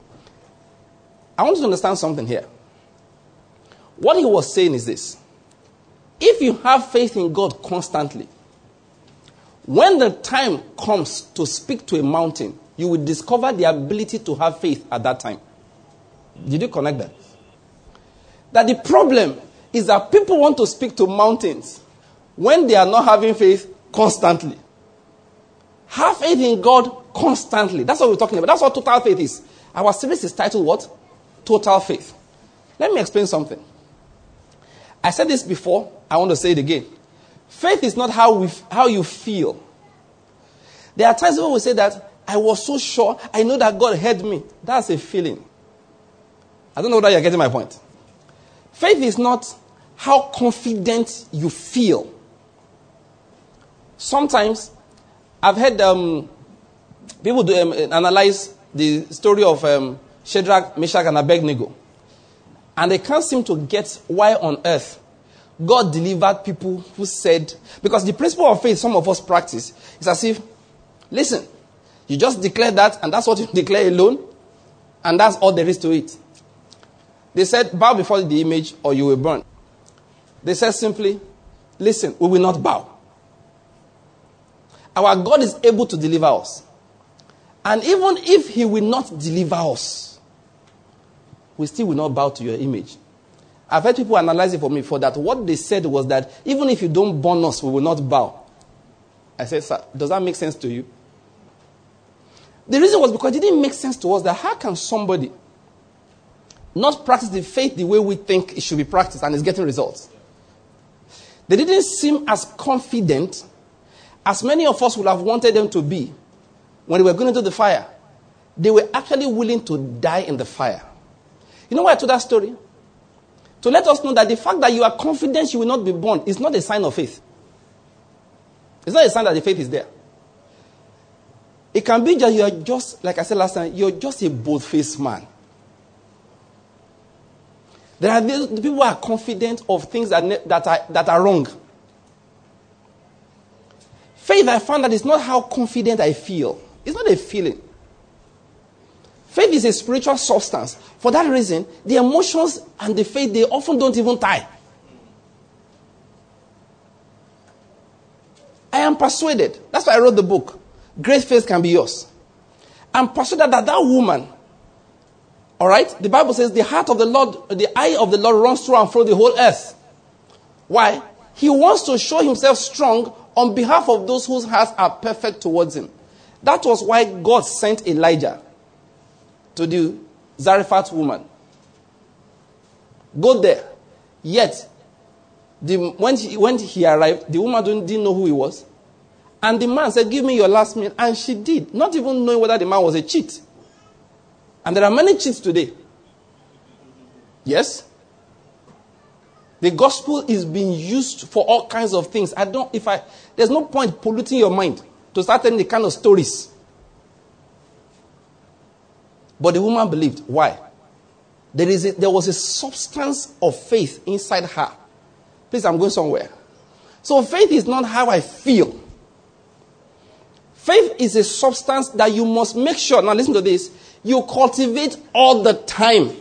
I want you to understand something here. What he was saying is this. If you have faith in God constantly, when the time comes to speak to a mountain, you will discover the ability to have faith at that time. Did you connect that? That the problem is that people want to speak to mountains when they are not having faith constantly. Have faith in God constantly. That's what we're talking about. That's what total faith is. Our series is titled what? Total faith. Let me explain something. I said this before. I want to say it again. Faith is not how we how you feel. There are times when we say that I was so sure, I know that God heard me. That's a feeling. I don't know whether you're getting my point. Faith is not how confident you feel. Sometimes, I've heard um, people do, um, analyze the story of um, Shadrach, Meshach, and Abednego. And they can't seem to get why on earth God delivered people who said, because the principle of faith some of us practice is as if, listen, you just declare that and that's what you declare alone and that's all there is to it. They said, bow before the image or you will burn. They said simply, listen, we will not bow. Our God is able to deliver us. And even if he will not deliver us, we still will not bow to your image. I've heard people analyze it for me for that. What they said was that even if you don't burn us, we will not bow. I said, sir, does that make sense to you? The reason was because it didn't make sense to us that how can somebody not practice the faith the way we think it should be practiced and is getting results? They didn't seem as confident as many of us would have wanted them to be when they were going into the fire. They were actually willing to die in the fire. You know why I told that story? To let us know that the fact that you are confident you will not be born is not a sign of faith. It's not a sign that the faith is there. It can be that you are just, like I said last time, you're just a bold-faced man. There are the people who are confident of things that, that, are, that are wrong. Faith, I found that it's not how confident I feel. It's not a feeling. Faith is a spiritual substance. For that reason, the emotions and the faith, they often don't even tie. I am persuaded. That's why I wrote the book. Great faith can be yours. I'm persuaded that that woman, all right, the Bible says the heart of the Lord, the eye of the Lord runs through and through the whole earth. Why? He wants to show himself strong on behalf of those whose hearts are perfect towards him. That was why God sent Elijah to the Zarephath woman. Go there. Yet, the, when, he, when he arrived, the woman didn't, didn't know who he was. And the man said, give me your last meal. And she did, not even knowing whether the man was a cheat. And there are many cheats today. Yes? The gospel is being used for all kinds of things. I don't, if I, there's no point polluting your mind to start telling the kind of stories. But the woman believed. Why? There is a, there was a substance of faith inside her. Please, I'm going somewhere. So faith is not how I feel. Faith is a substance that you must make sure, now listen to this, you cultivate all the time.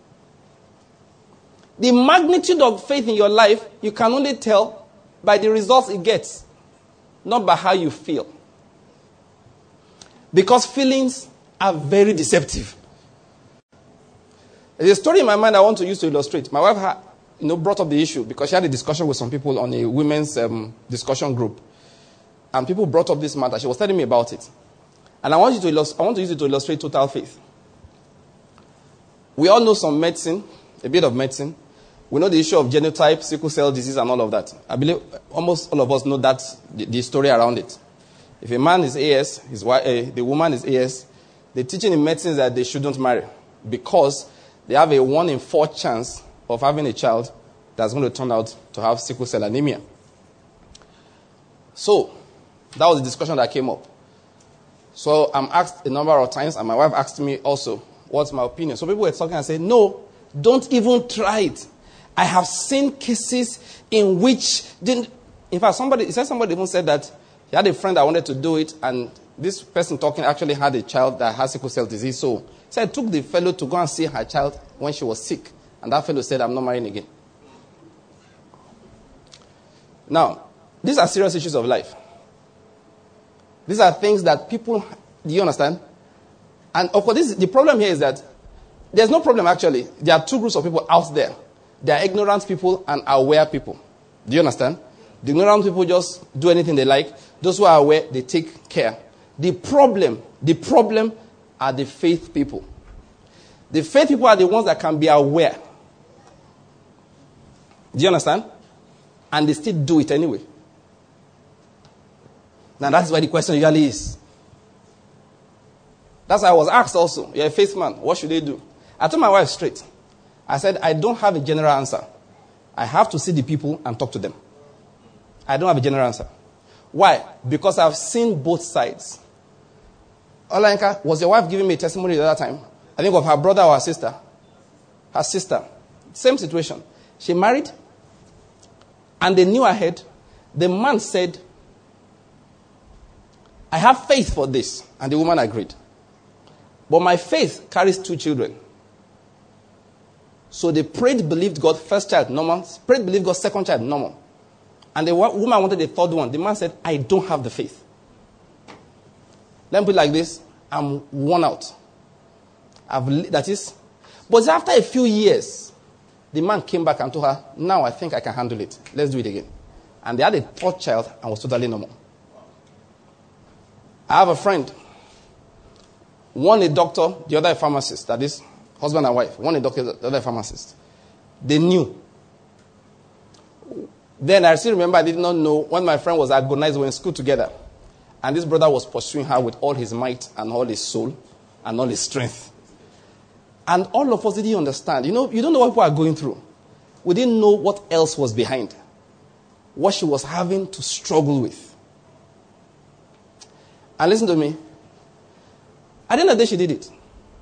The magnitude of faith in your life, you can only tell by the results it gets, not by how you feel. Because feelings are very deceptive. There's a story in my mind I want to use to illustrate. My wife had, you know, brought up the issue because she had a discussion with some people on a women's um, discussion group. And people brought up this matter. She was telling me about it. And I want, you to illust- I want to use it to illustrate total faith. We all know some medicine, a bit of medicine. We know the issue of genotype, sickle cell disease, and all of that. I believe almost all of us know that, the, the story around it. If a man is A S, his wife, uh, the woman is A S, the teaching in medicine is that they shouldn't marry because they have a one in four chance of having a child that's going to turn out to have sickle cell anemia. So, that was the discussion that came up. So, I'm asked a number of times, and my wife asked me also, what's my opinion? So, people were talking and saying, no, don't even try it. I have seen cases in which, didn't, in fact, somebody, it said somebody even said that he had a friend that wanted to do it, and this person talking actually had a child that has sickle cell disease. So, he said, took the fellow to go and see her child when she was sick. And that fellow said, I'm not marrying again. Now, these are serious issues of life. These are things that people, do you understand? And of course, this, the problem here is that there's no problem actually. There are two groups of people out there. There are ignorant people and aware people. Do you understand? The ignorant people just do anything they like. Those who are aware, they take care. The problem, the problem are the faith people. The faith people are the ones that can be aware. Do you understand? And they still do it anyway. Now that's where the question usually is. That's why I was asked also, you're a faith man, what should they do? I told my wife straight. I said, I don't have a general answer. I have to see the people and talk to them. I don't have a general answer. Why? Because I've seen both sides. Olanka, was your wife giving me a testimony the other time? I think of her brother or her sister. Her sister. Same situation. She married, and they knew ahead. The man said, I have faith for this. And the woman agreed. But my faith carries two children. So they prayed, believed God, first child, normal. Prayed, believed God, second child, normal. And the woman wanted the third one. The man said, I don't have the faith. Let me put it like this. I'm worn out. I've, that is. But after a few years, the man came back and told her, now I think I can handle it. Let's do it again. And they had a third child and was totally normal. I have a friend. One a doctor, the other a pharmacist. That is, husband and wife. One a doctor, the other a pharmacist. They knew. Then I still remember I did not know when my friend was agonized, we were in school together. And this brother was pursuing her with all his might and all his soul and all his strength. And all of us didn't understand. You know, you don't know what people are going through. We didn't know what else was behind. What she was having to struggle with. And listen to me. At the end of the day, she did it.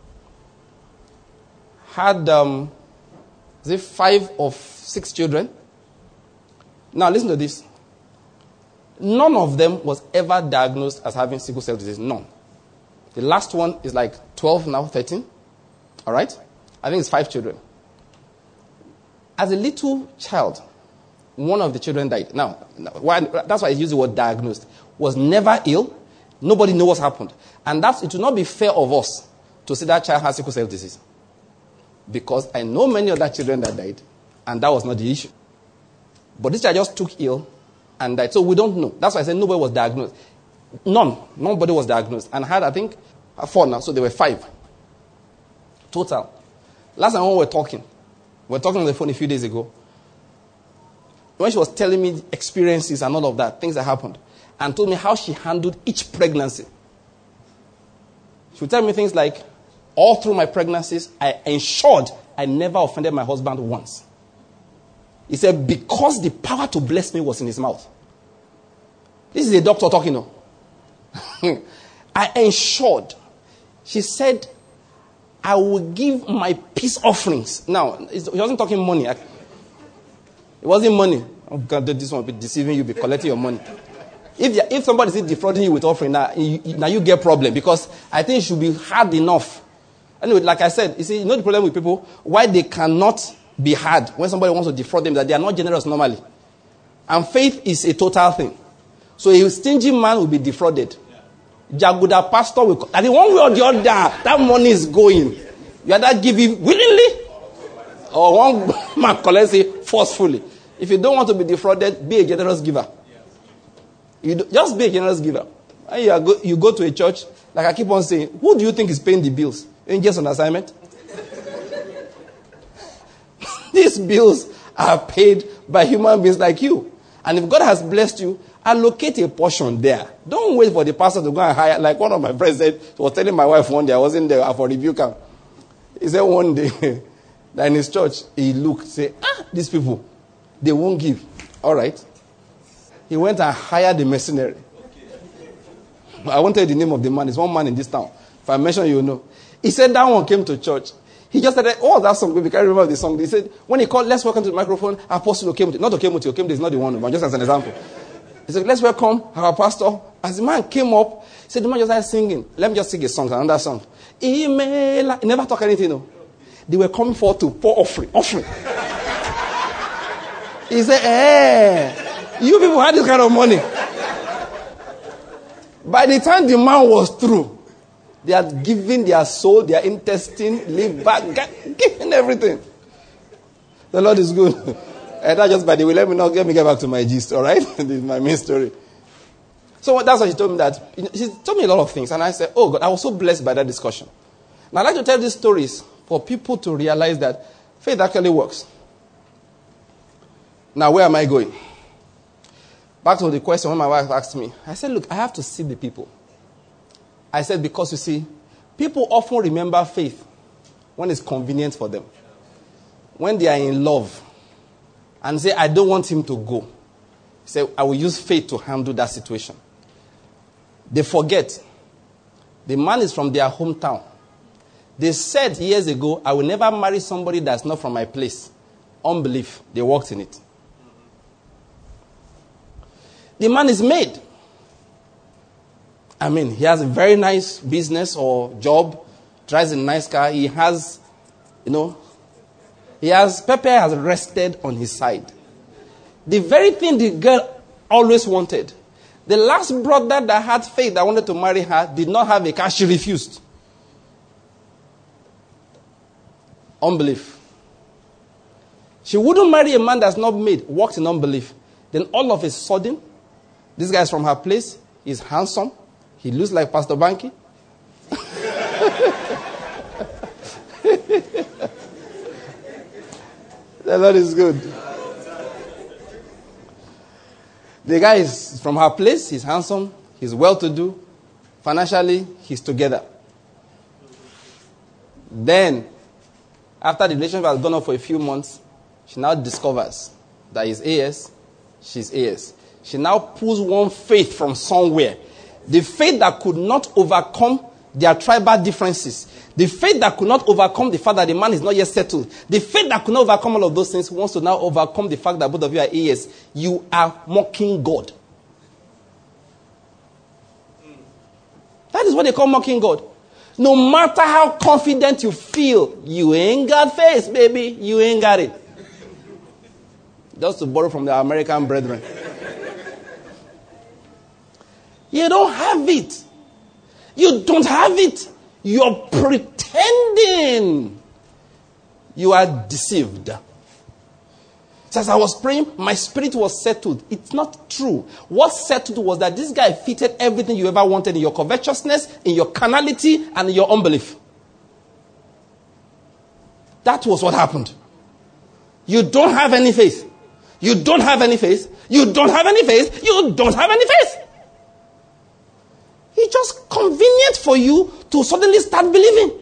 Had, um, is it five of six children? Now, listen to this. None of them was ever diagnosed as having sickle cell disease. None. The last one is like twelve now, thirteen. All right? I think it's five children. As a little child, one of the children died. Now, why, that's why I use the word diagnosed. Was never ill. Nobody knows what's happened. And that's, it will not be fair of us to say that child has sickle cell disease. Because I know many other children that died, and that was not the issue. But this child just took ill and died. So we don't know. That's why I said nobody was diagnosed. None. Nobody was diagnosed. And had, I think, four now. So there were five. Total. Last time when we were talking, we were talking on the phone a few days ago. When she was telling me experiences and all of that, things that happened, and told me how she handled each pregnancy. She would tell me things like, all through my pregnancies, I ensured I never offended my husband once. He said, because the power to bless me was in his mouth. This is a doctor talking now. I ensured. She said, I will give my peace offerings. Now, he wasn't talking money. It wasn't money. Oh God, this one will be deceiving you, be collecting your money. If you, if somebody is defrauding you with offering, now you, now you get problem. Because I think it should be hard enough. Anyway, like I said, you see, you know the problem with people? Why they cannot be hard when somebody wants to defraud them, that they are not generous normally. And faith is a total thing. So a stingy man will be defrauded. Jaguda pastor will, and the one way or the other, that money is going. You either give it willingly, or one man collects it forcefully. If you don't want to be defrauded, be a generous giver. You do, just be a generous giver. And you, are go, you go to a church, like I keep on saying, who do you think is paying the bills? Angels on assignment? These bills are paid by human beings like you. And if God has blessed you, allocate a portion there. Don't wait for the pastor to go and hire. Like one of my friends said, he was telling my wife one day, I wasn't there for rebuke him. He said one day that in his church, he looked, said, ah, these people, they won't give. All right. He went and hired a mercenary. I won't tell you the name of the man. It's one man in this town. If I mention, you know. He said that one came to church. He just said, oh, that song, we can't remember the song. He said, when he called, let's welcome to the microphone, Apostle Okemuti. Not Okemuti, Okemuti is not the one, but just as an example. He said, let's welcome our pastor. As the man came up, he said, the man just started singing. Let me just sing a song, another song. He never talk anything, no. They were coming forward to pour offering, offering. He said, eh, you people had this kind of money. By the time the man was through, they had given their soul, their intestine, liver, given everything. The Lord is good. And that just by the way, let me not let me get back to my gist, all right? This is my main story. So that's why she told me that. She told me a lot of things. And I said, oh God, I was so blessed by that discussion. Now I'd like to tell these stories for people to realize that faith actually works. Now, where am I going? Back to the question when my wife asked me. I said, look, I have to see the people. I said, because you see, people often remember faith when it's convenient for them. When they are in love and say, I don't want him to go. He said, I will use faith to handle that situation. They forget. The man is from their hometown. They said years ago, I will never marry somebody that's not from my place. Unbelief. They walked in it. The man is made. I mean, he has a very nice business or job, drives a nice car. He has, you know, he has, Pepe has rested on his side. The very thing the girl always wanted. The last brother that had faith that wanted to marry her did not have a car. She refused. Unbelief. She wouldn't marry a man that's not made, walked in unbelief. Then all of a sudden, this guy is from her place, he's handsome, He looks like Pastor Banky. The Lord is good. The guy is from her place. He's handsome. He's well-to-do. Financially, he's together. Then, after the relationship has gone on for a few months, she now discovers that he's A S, she's A S. She now pulls one faith from somewhere. The faith that could not overcome their tribal differences. The faith that could not overcome the fact that the man is not yet settled. The faith that could not overcome all of those things wants to now overcome the fact that both of you are A S. You are mocking God. That is what they call mocking God. No matter how confident you feel, you ain't got faith, baby. You ain't got it. Just to borrow from the American brethren. You don't have it. You don't have it. You're pretending. You are deceived. So as I was praying, my spirit was settled. It's not true. What settled was that this guy fitted everything you ever wanted in your covetousness, in your carnality, and in your unbelief. That was what happened. You don't have any faith. You don't have any faith. You don't have any faith. You don't have any faith. It's just convenient for you to suddenly start believing.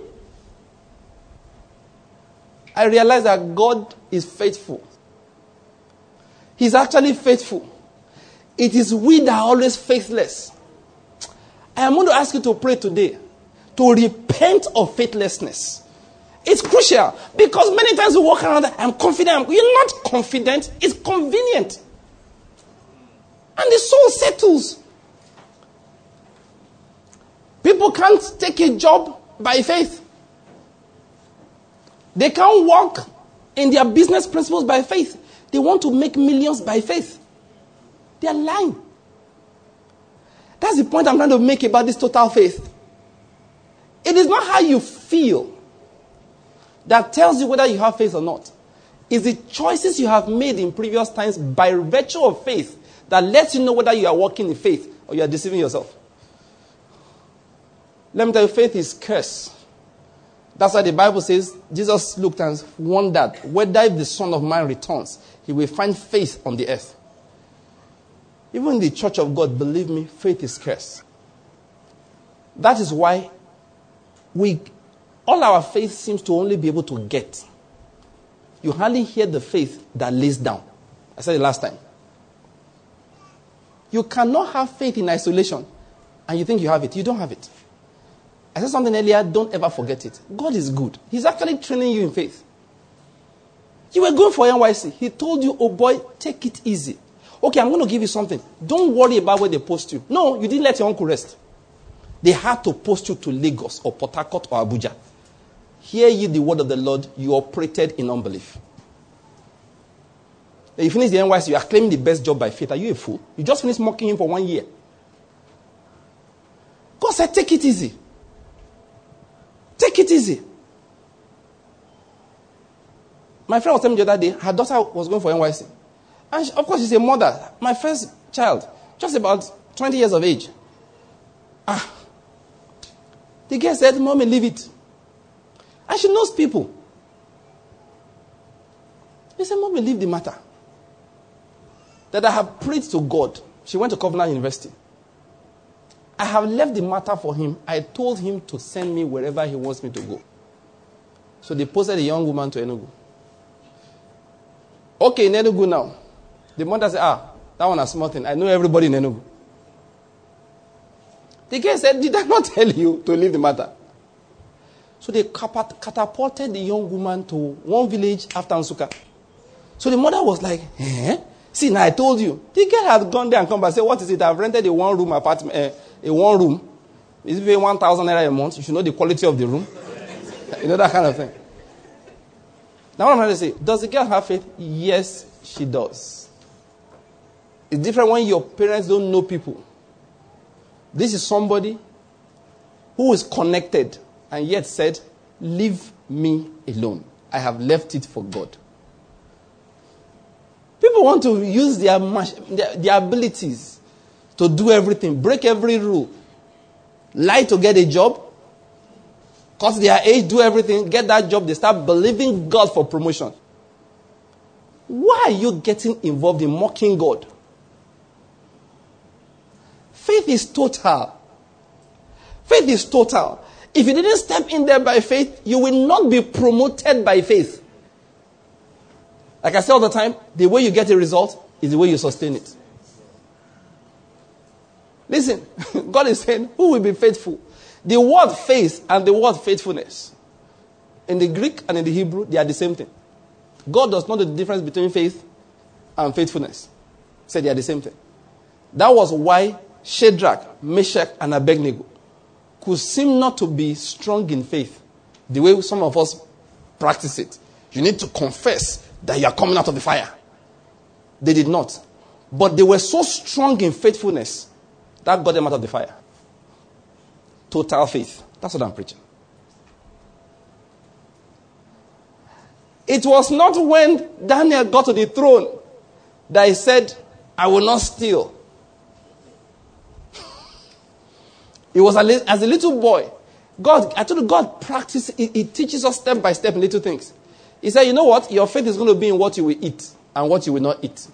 I realize that God is faithful. He's actually faithful. It is we that are always faithless. I am going to ask you to pray today to repent of faithlessness. It's crucial because many times we walk around, I'm confident. You're not confident. It's convenient. And the soul settles. People can't take a job by faith. They can't walk in their business principles by faith. They want to make millions by faith. They are lying. That's the point I'm trying to make about this total faith. It is not how you feel that tells you whether you have faith or not. It's the choices you have made in previous times by virtue of faith that lets you know whether you are walking in faith or you are deceiving yourself. Let me tell you, faith is cursed. That's why the Bible says, Jesus looked and wondered whether if the Son of Man returns, he will find faith on the earth. Even in the church of God, believe me, faith is cursed. That is why we, all our faith seems to only be able to get. You hardly hear the faith that lays down. I said it last time. You cannot have faith in isolation and you think you have it. You don't have it. I said something earlier, don't ever forget it. God is good. He's actually training you in faith. You were going for N Y C. He told you, oh boy, take it easy. Okay, I'm going to give you something. Don't worry about where they post you. No, you didn't let your uncle rest. They had to post you to Lagos or Port Harcourt or Abuja. Hear ye the word of the Lord, you operated in unbelief. Then you finish the N Y C, you are claiming the best job by faith. Are you a fool? You just finished mocking him for one year. God said, take it easy. Take it easy. My friend was telling me the other day, her daughter was going for N Y C. And she, of course, she's a mother. My first child, just about twenty years of age. Ah. The girl said, Mommy, leave it. And she knows people. They said, Mommy, leave the matter. That I have prayed to God. She went to Covenant University. I have left the matter for him. I told him to send me wherever he wants me to go. So they posted a young woman to Enugu. Okay, in Enugu now. The mother said, ah, that one is small thing. I know everybody in Enugu. The guy said, did I not tell you to leave the matter? So they catapulted the young woman to one village after Nsukka. So the mother was like, eh? See, now I told you. The girl had gone there and come back and said, what is it? I've rented a one-room apartment, uh, a one-room. It's paying one thousand naira a month. You should know the quality of the room. You know, that kind of thing. Now what I'm trying to say, does the girl have faith? Yes, she does. It's different when your parents don't know people. This is somebody who is connected and yet said, leave me alone. I have left it for God. People want to use their, their, their abilities to do everything, break every rule. lie to get a job, cut their age, do everything, get that job, they start believing God for promotion. Why are you getting involved in mocking God? Faith is total. Faith is total. If you didn't step in there by faith, you will not be promoted by faith. Like I say all the time, the way you get a result is the way you sustain it. Listen, God is saying, who will be faithful? The word faith and the word faithfulness, in the Greek and in the Hebrew, they are the same thing. God does not know the difference between faith and faithfulness. He said they are the same thing. That was why Shadrach, Meshach, and Abednego could seem not to be strong in faith the way some of us practice it. You need to confess that you are coming out of the fire. They did not. But they were so strong in faithfulness that got them out of the fire. Total faith. That's what I'm preaching. It was not when Daniel got to the throne that he said, I will not steal. It was as a little boy. God, I told you, God practice, he, he teaches us step by step in little things. He said, you know what? Your faith is going to be in what you will eat and what you will not eat.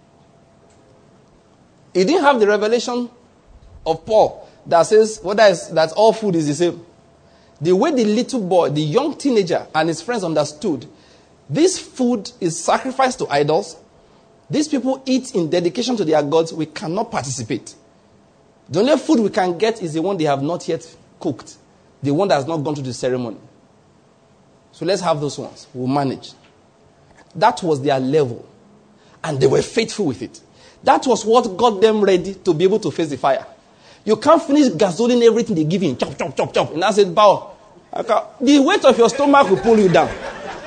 He didn't have the revelation of Paul that says whether it's, that all food is the same. The way the little boy, the young teenager and his friends understood, this food is sacrificed to idols. These people eat in dedication to their gods. We cannot participate. The only food we can get is the one they have not yet cooked. The one that has not gone through the ceremony. So let's have those ones. We'll manage. That was their level. And they were faithful with it. That was what got them ready to be able to face the fire. You can't finish gasoline everything they give you. Chop, chop, chop, chop. And I said, bow. The weight of your stomach will pull you down.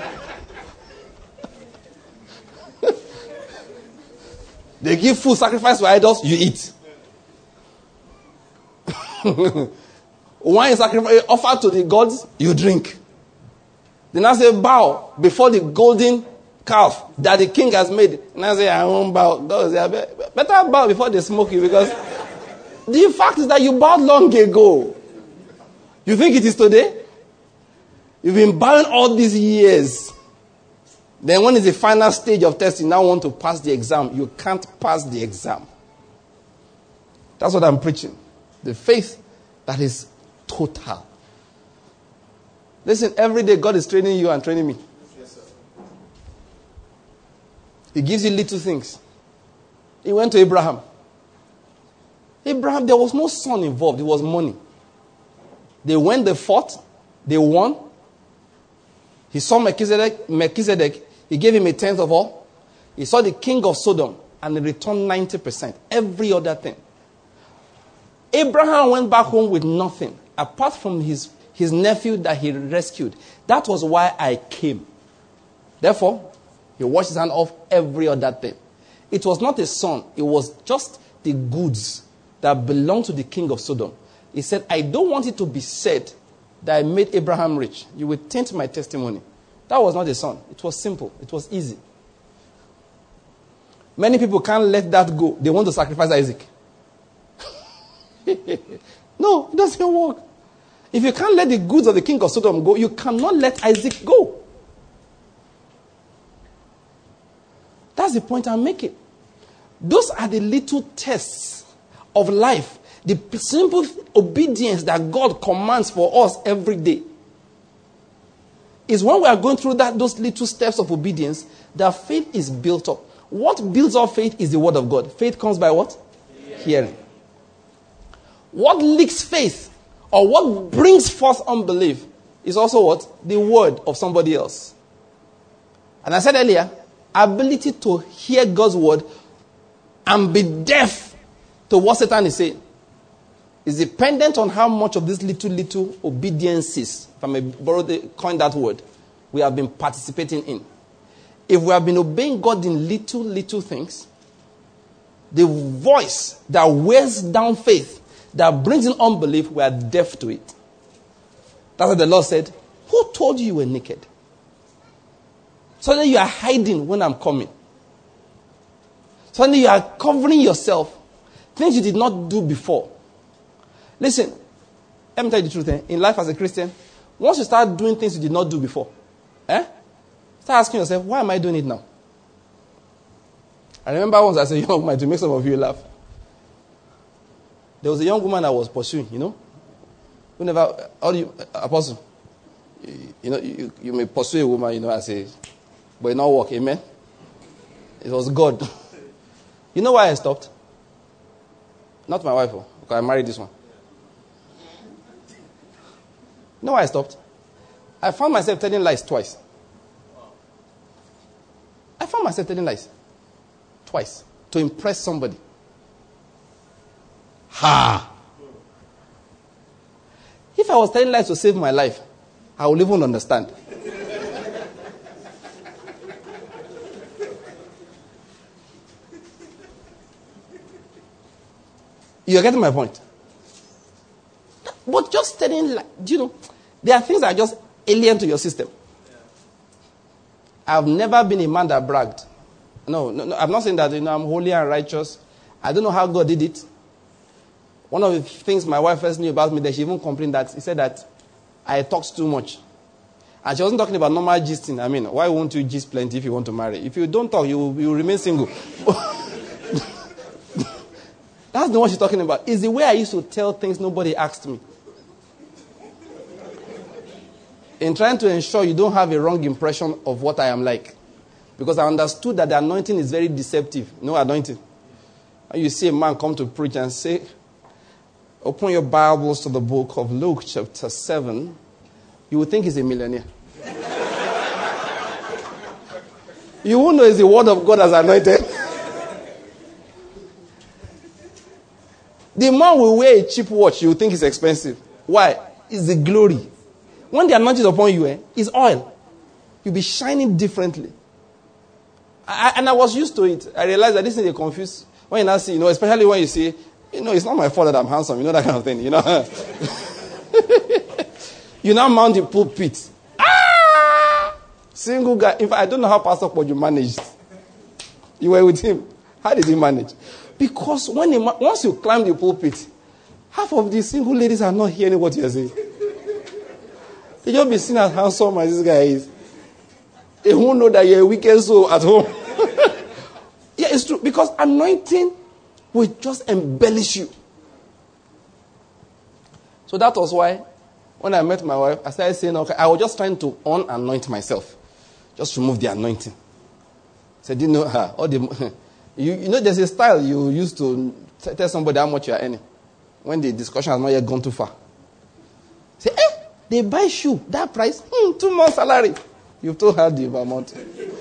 They give food sacrifice to idols, you eat. Wine sacrifice offered to the gods, you drink. Then I say, bow before the golden calf that the king has made. And I say, I won't bow. God say, better bow before they smoke you, because the fact is that you bowed long ago. You think it is today? You've been bowing all these years. Then when is the final stage of test, you now want to pass the exam. You can't pass the exam. That's what I'm preaching. The faith that is total. Listen, every day God is training you and training me. Yes, sir. He gives you little things. He went to Abraham. Abraham, there was no son involved. It was money. They went, they fought, they won. He saw Melchizedek. Melchizedek, he gave him a tenth of all. He saw the king of Sodom and he returned ninety percent. Every other thing. Abraham went back home with nothing apart from his, his nephew that he rescued. That was why I came. Therefore, he washed his hand off every other thing. It was not a son. It was just the goods that belonged to the king of Sodom. He said, I don't want it to be said that I made Abraham rich. You will taint my testimony. That was not a son. It was simple. It was easy. Many people can't let that go. They want to sacrifice Isaac. No, it doesn't work. If you can't let the goods of the king of Sodom go, you cannot let Isaac go. That's the point I'm making. Those are the little tests of life. The simple obedience that God commands for us every day. Is when we are going through that those little steps of obedience that faith is built up. What builds up faith is the word of God. Faith comes by what? Yeah. Hearing. What leaks faith or what brings forth unbelief is also what? The word of somebody else. And I said earlier, ability to hear God's word and be deaf to what Satan is saying is dependent on how much of these little, little obediences, if I may borrow the, coin that word, we have been participating in. If we have been obeying God in little, little things, the voice that wears down faith, that brings in unbelief, we are deaf to it. That's what the Lord said. Who told you you were naked? Suddenly you are hiding when I'm coming. Suddenly you are covering yourself. Things you did not do before. Listen, let me tell you the truth, eh? In life as a Christian, once you start doing things you did not do before, eh? Start asking yourself, why am I doing it now? I remember once as a young man, to make some of you laugh, there was a young woman I was pursuing, you know. Who never, all you, apostle, you, you know, you, you may pursue a woman, you know, as a, but it not work, amen? It was God. You know why I stopped? Not my wife, oh, because I married this one. You know why I stopped? I found myself telling lies twice. I found myself telling lies. Twice. To impress somebody. Ha! If I was telling lies to save my life, I would even understand. You're getting my point? But just telling lies, you know, there are things that are just alien to your system. I've never been a man that bragged. No, no, no, I'm not saying that, you know, I'm holy and righteous. I don't know how God did it. One of the things my wife first knew about me, that she even complained that, he said that I talked too much. And she wasn't talking about normal gisting. I mean, why won't you gist plenty if you want to marry? If you don't talk, you you remain single. That's not what she's talking about. It's the way I used to tell things nobody asked me. In trying to ensure you don't have a wrong impression of what I am like. Because I understood that the anointing is very deceptive. You know anointing? And you see a man come to preach and say, open your Bibles to the book of Luke chapter seven. You would think he's a millionaire. You won't know it's the word of God as anointed. The man will wear a cheap watch, you will think it's expensive. Why? It's the glory. When the anointing is upon you, eh, it's oil. You'll be shining differently. I, and I was used to it. I realized that this is a confused. When you now see, you know, especially when you see, you know, it's not my fault that I'm handsome, you know, that kind of thing, you know. You now mount the pulpit. Ah! Single guy. In fact, I don't know how Pastor Poju managed. You were with him. How did he manage? Because when he, once you climb the pulpit, half of the single ladies are not hearing what you're saying. They just be seen as handsome as this guy is. They won't know that you're a wicked soul at home. Yeah, it's true. Because anointing will just embellish you. So that was why, when I met my wife, I started saying, okay, I was just trying to un-anoint myself. Just remove the anointing. I said, you know, uh, all the, you, you know, there's a style you use to t- tell somebody how much you are earning. When the discussion has not yet gone too far. Say, eh, they buy shoe, that price, hmm, two months salary. You've told her the amount.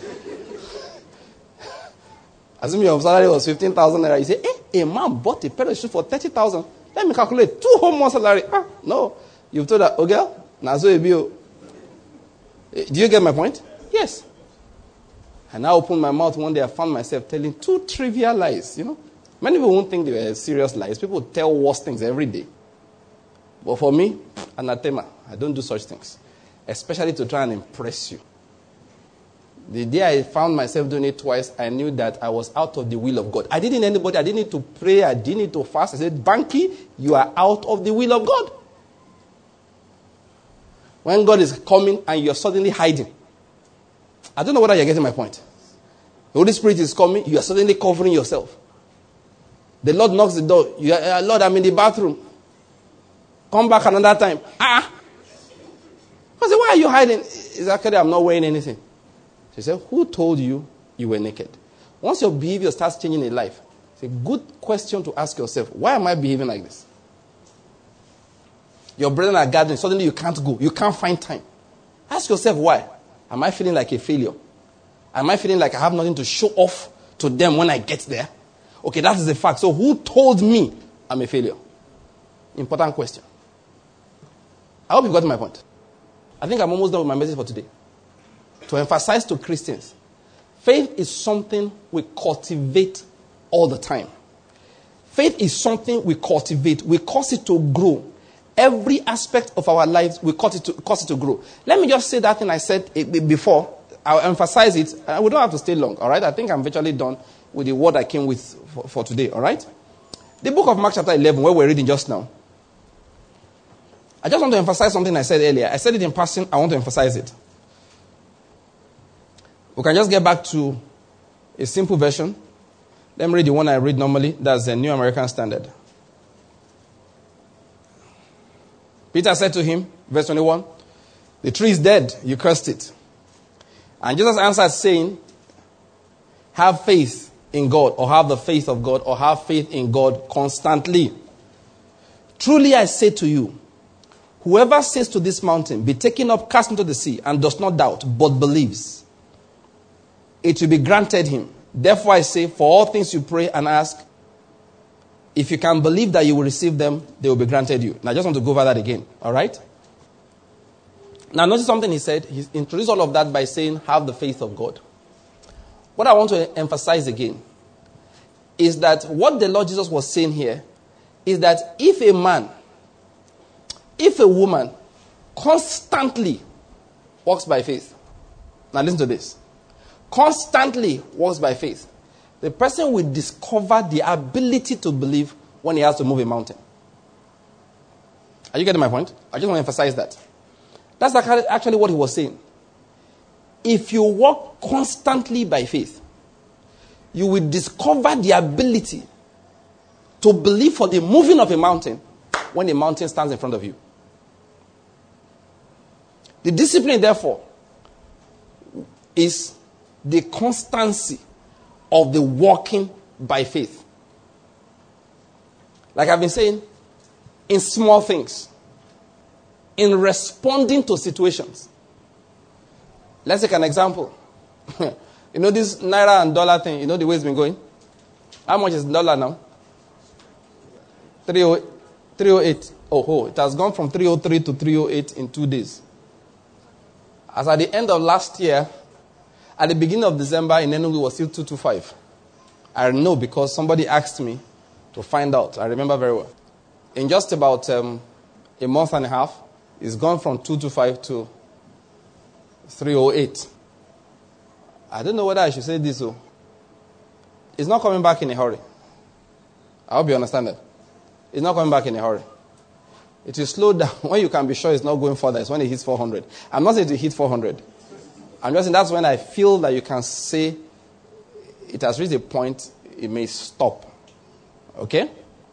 Assuming your salary was fifteen thousand naira, you say, eh, a man bought a pair of shoes for thirty thousand. Let me calculate, two whole months salary. Ah, no. You've told her, oh girl, Nazo Ebio. Do you get my point? Yes. And I opened my mouth one day, I found myself telling two trivial lies, you know. Many people won't think they were serious lies. People tell worse things every day. But for me, anathema, I don't do such things. Especially to try and impress you. The day I found myself doing it twice, I knew that I was out of the will of God. I didn't need anybody. I didn't need to pray. I didn't need to fast. I said, Banky, you are out of the will of God. When God is coming and you're suddenly hiding. I don't know whether you're getting my point. The Holy Spirit is coming. You are suddenly covering yourself. The Lord knocks the door. You are, Lord, I'm in the bathroom. Come back another time. Ah. I said, why are you hiding? It's actually, I'm not wearing anything. She said, who told you you were naked? Once your behavior starts changing in life, it's a good question to ask yourself, why am I behaving like this? Your brethren are gathering. Suddenly you can't go. You can't find time. Ask yourself why. Am I feeling like a failure? Am I feeling like I have nothing to show off to them when I get there? Okay, that is the fact. So who told me I'm a failure? Important question. I hope you got my point. I think I'm almost done with my message for today. To emphasize to Christians, faith is something we cultivate all the time. Faith is something we cultivate. We cause it to grow. Every aspect of our lives, we cause it to, cause it to grow. Let me just say that thing I said before. I'll emphasize it. We don't have to stay long, all right? I think I'm virtually done with the word I came with for, for today, all right? The book of Mark chapter eleven, where we're reading just now. I just want to emphasize something I said earlier. I said it in passing. I want to emphasize it. We can just get back to a simple version. Let me read the one I read normally. That's the New American Standard. Peter said to him, verse twenty-one, the tree is dead. You cursed it. And Jesus answered saying, have faith in God, or have the faith of God, or have faith in God constantly. Truly I say to you, whoever says to this mountain, be taken up, cast into the sea, and does not doubt, but believes, it will be granted him. Therefore I say, for all things you pray and ask, if you can believe that you will receive them, they will be granted you. Now I just want to go over that again. All right? Now notice something he said. He introduced all of that by saying, have the faith of God. What I want to emphasize again is that what the Lord Jesus was saying here is that if a man, if a woman constantly walks by faith, now listen to this, constantly walks by faith, the person will discover the ability to believe when he has to move a mountain. Are you getting my point? I just want to emphasize that. That's actually what he was saying. If you walk constantly by faith, you will discover the ability to believe for the moving of a mountain when a mountain stands in front of you. The discipline, therefore, is the constancy of the walking by faith. Like I've been saying, in small things, in responding to situations. Let's take an example. You know this naira and dollar thing, you know the way it's been going? How much is dollar now? three oh eight. Oh, oh, it has gone from three oh three to three oh eight in two days. As at the end of last year, at the beginning of December, in Enugu, it was still two twenty-five. I know because somebody asked me to find out. I remember very well. In just about um, a month and a half, it's gone from two twenty-five to three oh eight. I don't know whether I should say this. So. It's not coming back in a hurry. I hope you understand that. It's not coming back in a hurry. It will slow down. When you can be sure it's not going further, it's when it hits four hundred. I'm not saying it will hit four hundred. I'm just saying that's when I feel that you can say it has reached a point, it may stop. Okay?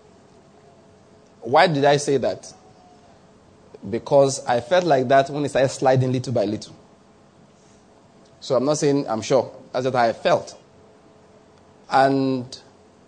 Why did I say that? Because I felt like that when it started sliding little by little. So I'm not saying I'm sure. That's what I felt. And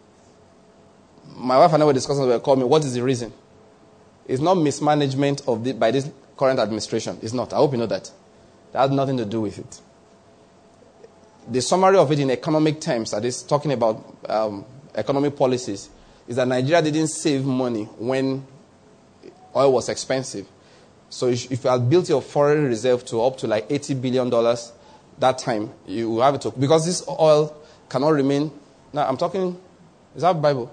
my wife and I were discussing, they were calling me, what is the reason? It's not mismanagement of the, by this current administration. It's not. I hope you know that. That has nothing to do with it. The summary of it in economic terms, that is talking about um, economic policies, is that Nigeria didn't save money when oil was expensive. So if you had built your foreign reserve to up to like eighty billion dollars that time, you will have it to, because this oil cannot remain. Now I'm talking, is that Bible?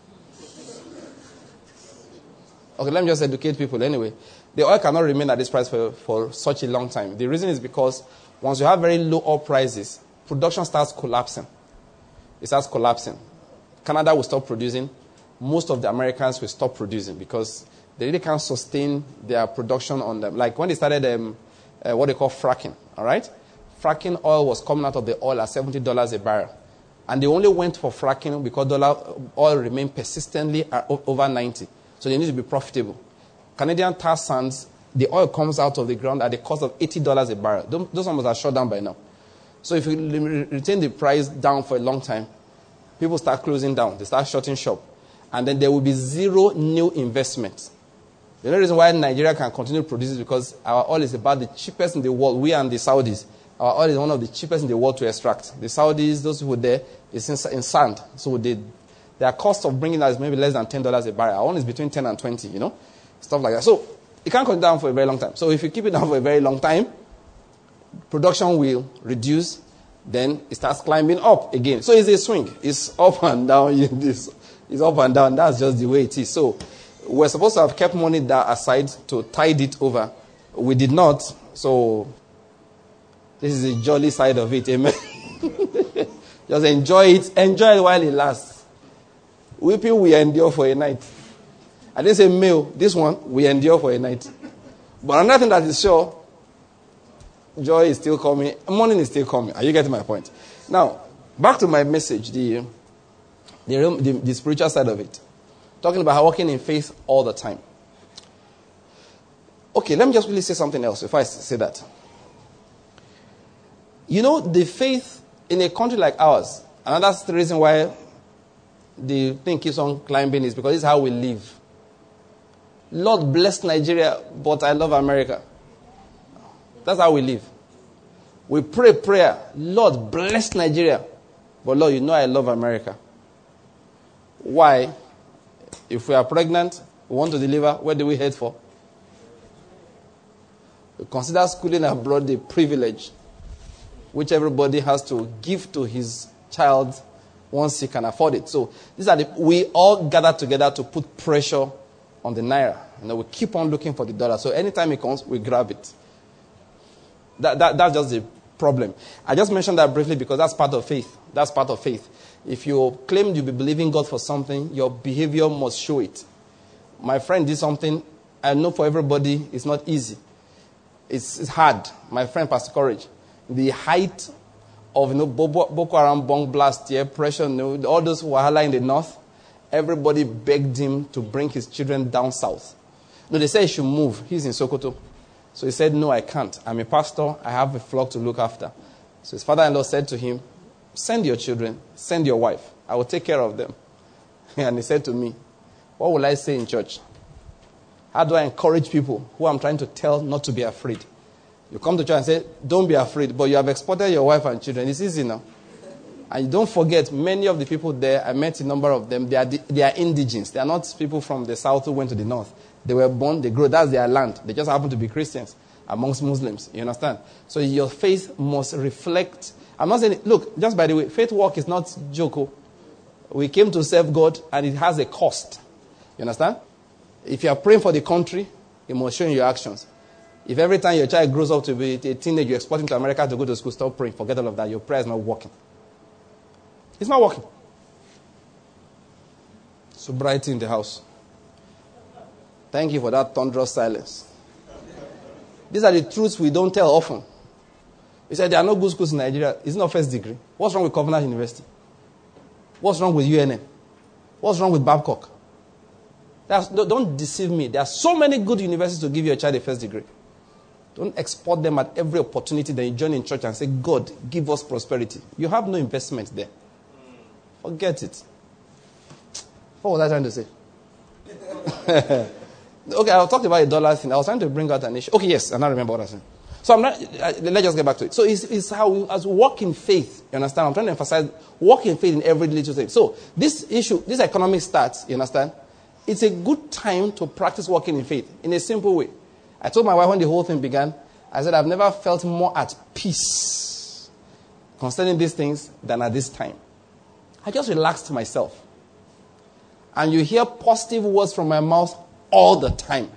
Okay, let me just educate people anyway. The oil cannot remain at this price for, for such a long time. The reason is because once you have very low oil prices, production starts collapsing. It starts collapsing. Canada will stop producing. Most of the Americans will stop producing because they really can't sustain their production on them. Like when they started um, uh, what they call fracking, all right? Fracking oil was coming out of the oil at seventy dollars a barrel. And they only went for fracking because dollar oil remained persistently at over ninety. So they need to be profitable. Canadian tar sands, the oil comes out of the ground at the cost of eighty dollars a barrel. Those numbers are shut down by now. So if you retain the price down for a long time, people start closing down. They start shutting shop. And then there will be zero new investment. The only reason why Nigeria can continue to produce is because our oil is about the cheapest in the world. We and the Saudis. Our oil is one of the cheapest in the world to extract. The Saudis, those people there, is in, in sand. So they, their cost of bringing that is maybe less than ten dollars a barrel. Our own is between ten and twenty, you know. Stuff like that. So it can't come down for a very long time. So if you keep it down for a very long time, production will reduce. Then it starts climbing up again. So it's a swing. It's up and down. It's up and down. That's just the way it is. So we're supposed to have kept money that aside to tide it over. We did not. So this is the jolly side of it. Amen. Just enjoy it. Enjoy it while it lasts. Weeping we endure for a night. I didn't say meal. This one, we endure for a night. But another thing that is sure, joy is still coming. Morning is still coming. Are you getting my point? Now, back to my message, the, the, the, the spiritual side of it. Talking about how walking in faith all the time. Okay, let me just really say something else if I say that. You know, the faith in a country like ours, and that's the reason why the thing keeps on climbing, is because this is how we live. Lord bless Nigeria, but I love America. That's how we live. We pray prayer, Lord bless Nigeria, but Lord, you know I love America. Why? If we are pregnant, we want to deliver, where do we head for? We consider schooling abroad a privilege, which everybody has to give to his child once he can afford it. So these are the, we all gather together to put pressure on the naira. You know, we keep on looking for the dollar. So anytime it comes, we grab it. That, that, that's just the problem. I just mentioned that briefly because that's part of faith. That's part of faith. If you claim you be believing God for something, your behavior must show it. My friend did something. I know for everybody, it's not easy. It's, it's hard. My friend, Pastor Courage, the height of you know, Boko Haram bomb blast, yeah, pressure, you know, all those wahala in the north, everybody begged him to bring his children down south. No, they said he should move. He's in Sokoto. So he said, no, I can't. I'm a pastor. I have a flock to look after. So his father-in-law said to him, send your children, send your wife. I will take care of them. And he said to me, what will I say in church? How do I encourage people who I'm trying to tell not to be afraid? You come to church and say, don't be afraid, but you have exported your wife and children. It's easy now. And don't forget, many of the people there, I met a number of them, they are, they are indigens. They are not people from the south who went to the north. They were born, they grew, that's their land. They just happen to be Christians amongst Muslims. You understand? So your faith must reflect. I'm not saying, look, just by the way, faith walk is not joke. We came to serve God and it has a cost. You understand? If you are praying for the country, it must show in your actions. If every time your child grows up to be a teenager, you export him to America to go to school, stop praying, forget all of that. Your prayer is not working. It's not working. Sobriety in the house. Thank you for that thunderous silence. These are the truths we don't tell often. We said there are no good schools in Nigeria. It's not first degree. What's wrong with Covenant University? What's wrong with U N N? What's wrong with Babcock? That's, don't deceive me. There are so many good universities to give your child a first degree. Don't export them at every opportunity that you join in church and say, God, give us prosperity. You have no investment there. Forget it. What was I trying to say? Okay, I was talking about a dollar thing. I was trying to bring out an issue. Okay, yes, I now remember what I was saying. So I'm not, uh, let's just get back to it. So it's, it's how we, as we walk in faith, you understand? I'm trying to emphasize walk in faith in every little thing. So this issue, this economic starts, you understand? It's a good time to practice walking in faith in a simple way. I told my wife when the whole thing began, I said, I've never felt more at peace concerning these things than at this time. I just relaxed myself. And you hear positive words from my mouth all the time.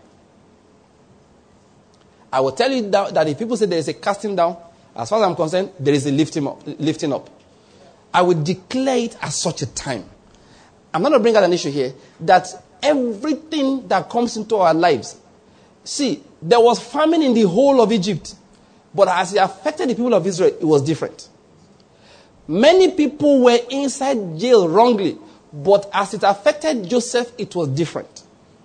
I will tell you that, that if people say there is a casting down, as far as I'm concerned, there is a lifting up. Lifting up. I will declare it at such a time. I'm not going to bring out an issue here that everything that comes into our lives. See, there was famine in the whole of Egypt. But as it affected the people of Israel, it was different. Many people were inside jail wrongly. But as it affected Joseph, it was different.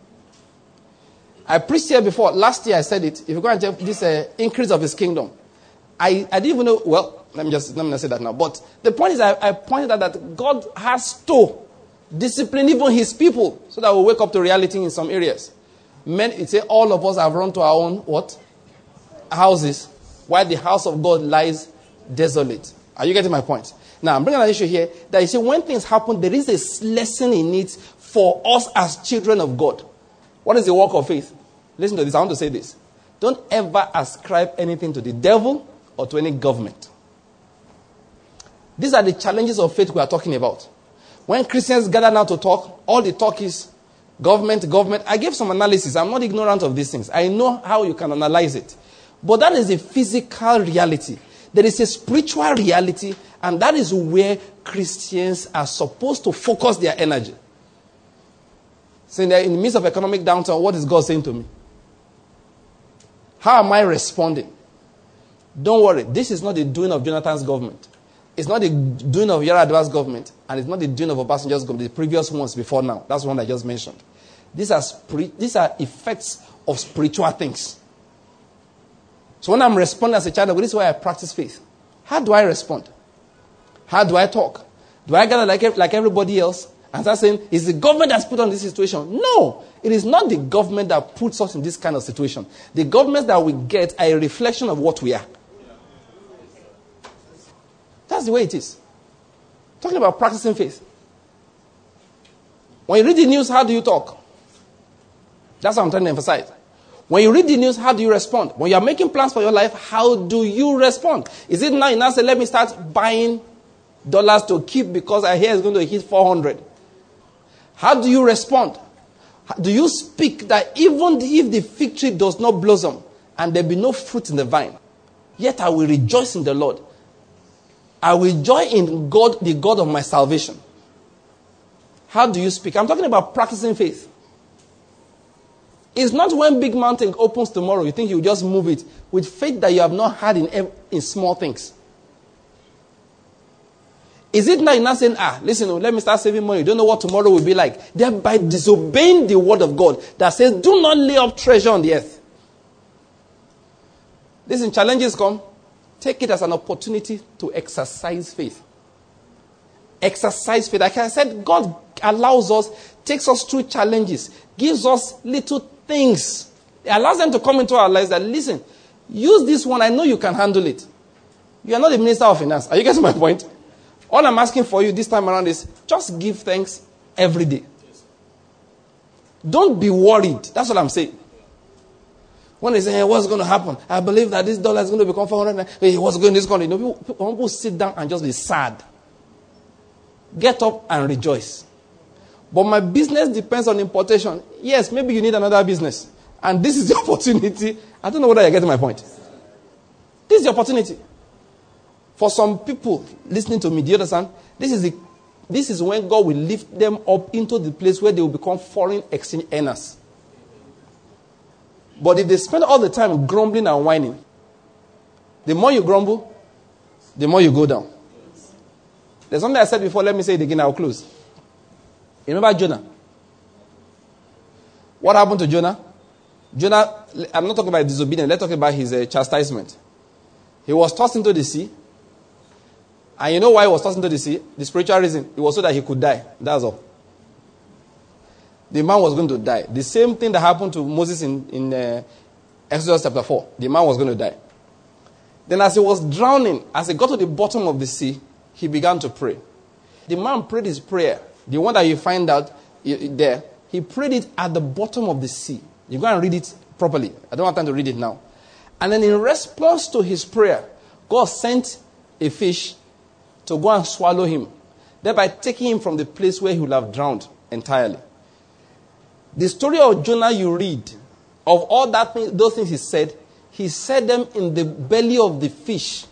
I preached here before. Last year I said it. If you go and check this uh, increase of his kingdom. I, I didn't even know. Well, let me just let me not say that now. But the point is I, I pointed out that God has to discipline even his people so that we'll wake up to reality in some areas. Men, it say all of us have run to our own what? Houses, while the house of God lies desolate. Are you getting my point? Now, I'm bringing an issue here that you see when things happen, there is a lesson in it for us as children of God. What is the walk of faith? Listen to this. I want to say this. Don't ever ascribe anything to the devil or to any government. These are the challenges of faith we are talking about. When Christians gather now to talk, all the talk is government, government. I gave some analysis. I'm not ignorant of these things. I know how you can analyze it. But that is a physical reality. There is a spiritual reality, and that is where Christians are supposed to focus their energy. So in the, in the midst of economic downturn, what is God saying to me? How am I responding? Don't worry. This is not the doing of Jonathan's government. It's not the doing of Yar'Adua's government. And it's not the doing of Obasanjo's government. The previous ones before now. That's one I just mentioned. These are, spiri- these are effects of spiritual things. So when I'm responding as a child of God, this is why I practice faith. How do I respond? How do I talk? Do I gather like, like everybody else and start saying, is the government that's put on this situation? No. It is not the government that puts us in this kind of situation. The governments that we get are a reflection of what we are. That's the way it is. Talking about practicing faith. When you read the news, how do you talk? That's what I'm trying to emphasize. When you read the news, how do you respond? When you are making plans for your life, how do you respond? Is it now you now say, let me start buying dollars to keep because I hear it's going to hit four hundred? How do you respond? Do you speak that even if the fig tree does not blossom and there be no fruit in the vine, yet I will rejoice in the Lord. I will joy in God, the God of my salvation. How do you speak? I'm talking about practicing faith. It's not when big mountain opens tomorrow, you think you just move it with faith that you have not had in, in small things. Is it now you're not saying, ah, listen, let me start saving money. You don't know what tomorrow will be like. Thereby disobeying the word of God that says, do not lay up treasure on the earth. Listen, challenges come. Take it as an opportunity to exercise faith. Exercise faith. Like I said, God allows us, takes us through challenges, gives us little things. It allows them to come into our lives that, listen, use this one. I know you can handle it. You are not the minister of finance. Are you getting my point? All I'm asking for you this time around is just give thanks every day. Don't be worried. That's what I'm saying. When they say, hey, what's going to happen? I believe that this dollar is going to become four hundred. Hey, what's going in this country? You know, people, people sit down and just be sad. Get up and rejoice. But my business depends on importation. Yes, maybe you need another business. And this is the opportunity. I don't know whether you're getting my point. This is the opportunity. For some people listening to me, do you understand? This is, the, this is when God will lift them up into the place where they will become foreign exchange earners. But if they spend all the time grumbling and whining, the more you grumble, the more you go down. There's something I said before, let me say it again, I'll close. You remember Jonah? What happened to Jonah? Jonah, I'm not talking about disobedience, let's talk about his uh, chastisement. He was tossed into the sea. And you know why he was tossed into the sea? The spiritual reason. It was so that he could die. That's all. The man was going to die. The same thing that happened to Moses in, in uh, Exodus chapter four. The man was going to die. Then as he was drowning, as he got to the bottom of the sea, he began to pray. The man prayed his prayer. The one that you find out there, he prayed it at the bottom of the sea. You go and read it properly. I don't have time to read it now. And then in response to his prayer, God sent a fish to go and swallow him, thereby taking him from the place where he would have drowned entirely. The story of Jonah you read, of all that thing, those things he said, he said them in the belly of the fish.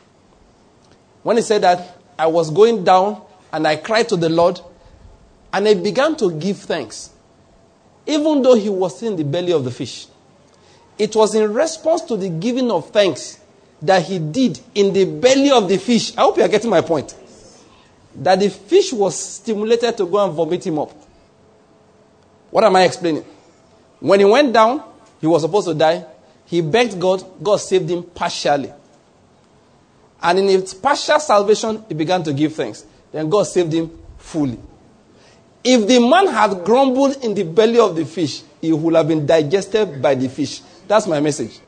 When he said that, I was going down and I cried to the Lord and I began to give thanks. Even though he was in the belly of the fish. It was in response to the giving of thanks that he did in the belly of the fish. I hope you are getting my point. That the fish was stimulated to go and vomit him up. What am I explaining? When he went down, he was supposed to die. He begged God. God saved him partially. And in his partial salvation, he began to give thanks. Then God saved him fully. If the man had grumbled in the belly of the fish, he would have been digested by the fish. That's my message.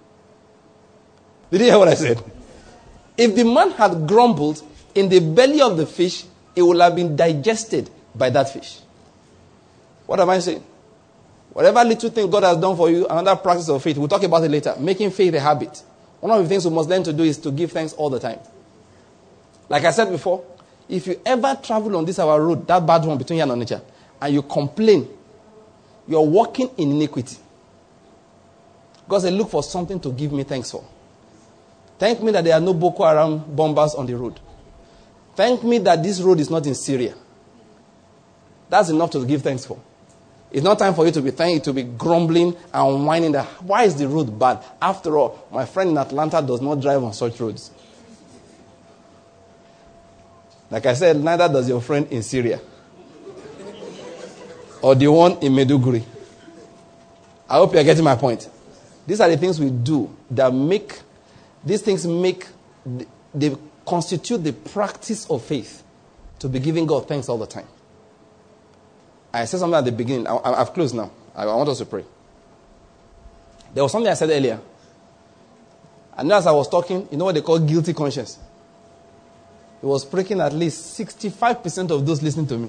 Did you hear what I said? If the man had grumbled in the belly of the fish, it would have been digested by that fish. What am I saying? Whatever little thing God has done for you, another practice of faith, we'll talk about it later. Making faith a habit. One of the things we must learn to do is to give thanks all the time. Like I said before, if you ever travel on this our road, that bad one between here and Onitsha, and you complain, you're walking in iniquity. God said, look for something to give me thanks for. Thank me that there are no Boko Haram bombers on the road. Thank me that this road is not in Syria. That's enough to give thanks for. It's not time for you to be thinking, to be grumbling and whining that, why is the road bad? After all, my friend in Atlanta does not drive on such roads. Like I said, neither does your friend in Syria. Or the one in Meduguri. I hope you're getting my point. These are the things we do that make, these things make, they constitute the practice of faith to be giving God thanks all the time. I said something at the beginning. I, I, I've closed now. I, I want us to pray. There was something I said earlier. And as I was talking, you know what they call guilty conscience? It was pricking at least sixty-five percent of those listening to me.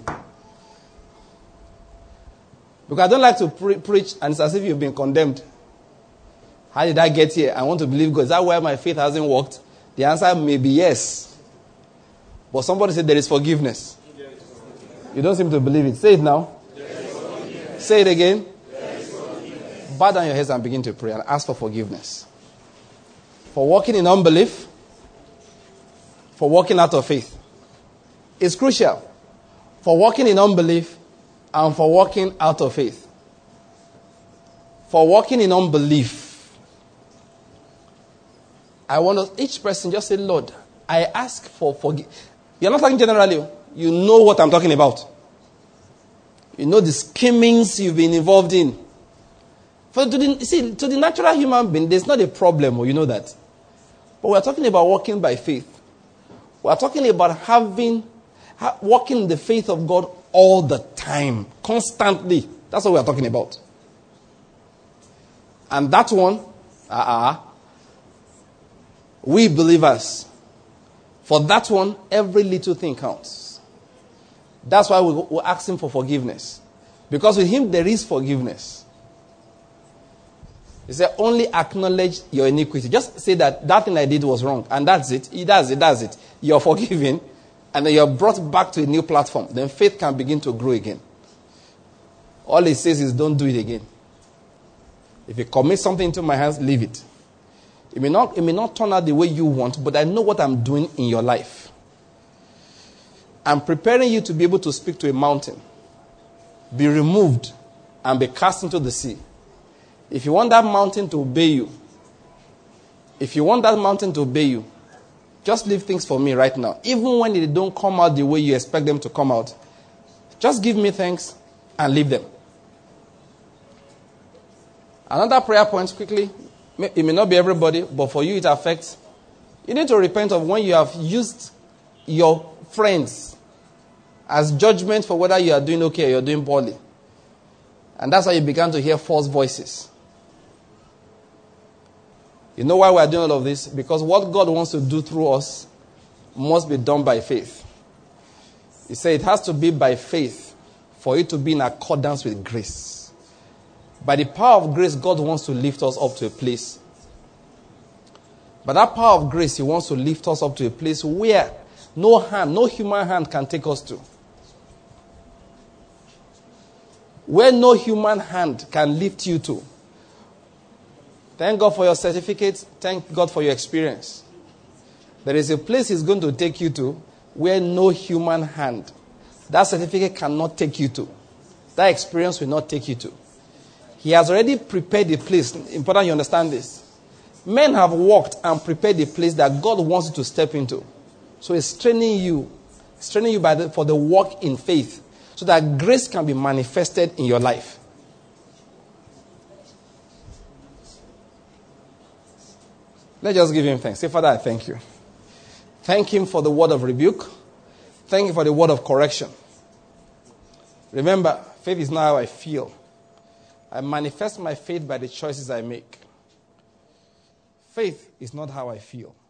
Because I don't like to pre- preach and it's as if you've been condemned. How did I get here? I want to believe God. Is that why my faith hasn't worked? The answer may be yes. But somebody said there is forgiveness. You don't seem to believe it. Say it now. Say it again. Bow down your heads and begin to pray and ask for forgiveness. For walking in unbelief. For walking out of faith. It's crucial. For walking in unbelief and for walking out of faith. For walking in unbelief. I want us, each person just say, Lord, I ask for forgiveness. You're not talking generally. You know what I'm talking about. You know the schemings you've been involved in. For to the, see, to the natural human being, there's not a problem, or you know that. But we're talking about walking by faith. We're talking about having, ha, walking in the faith of God all the time, constantly. That's what we're talking about. And that one, uh-uh, we believers, for that one, every little thing counts. That's why we, we're asking for forgiveness. Because with him, there is forgiveness. He said, only acknowledge your iniquity. Just say that that thing I did was wrong. And that's it. He does it, does it. You're forgiven. And then you're brought back to a new platform. Then faith can begin to grow again. All he says is don't do it again. If you commit something into my hands, leave it. It may not, it may not turn out the way you want, but I know what I'm doing in your life. I'm preparing you to be able to speak to a mountain, be removed, and be cast into the sea. If you want that mountain to obey you, if you want that mountain to obey you, just leave things for me right now. Even when they don't come out the way you expect them to come out, just give me thanks and leave them. Another prayer point quickly. It may not be everybody, but for you it affects. You need to repent of when you have used your friends as judgment for whether you are doing okay or you're doing poorly. And that's how you began to hear false voices. You know why we are doing all of this? Because what God wants to do through us must be done by faith. He said it has to be by faith for it to be in accordance with grace. By the power of grace, God wants to lift us up to a place. By that power of grace, he wants to lift us up to a place where no hand, no human hand can take us to. Where no human hand can lift you to. Thank God for your certificate. Thank God for your experience. There is a place he's going to take you to where no human hand, that certificate cannot take you to. That experience will not take you to. He has already prepared the place. Important you understand this. Men have walked and prepared the place that God wants you to step into. So he's training you. He's training you by the, for the walk in faith. So that grace can be manifested in your life. Let's just give him thanks. Say, Father, I thank you. Thank him for the word of rebuke. Thank you for the word of correction. Remember, faith is not how I feel. I manifest my faith by the choices I make. Faith is not how I feel.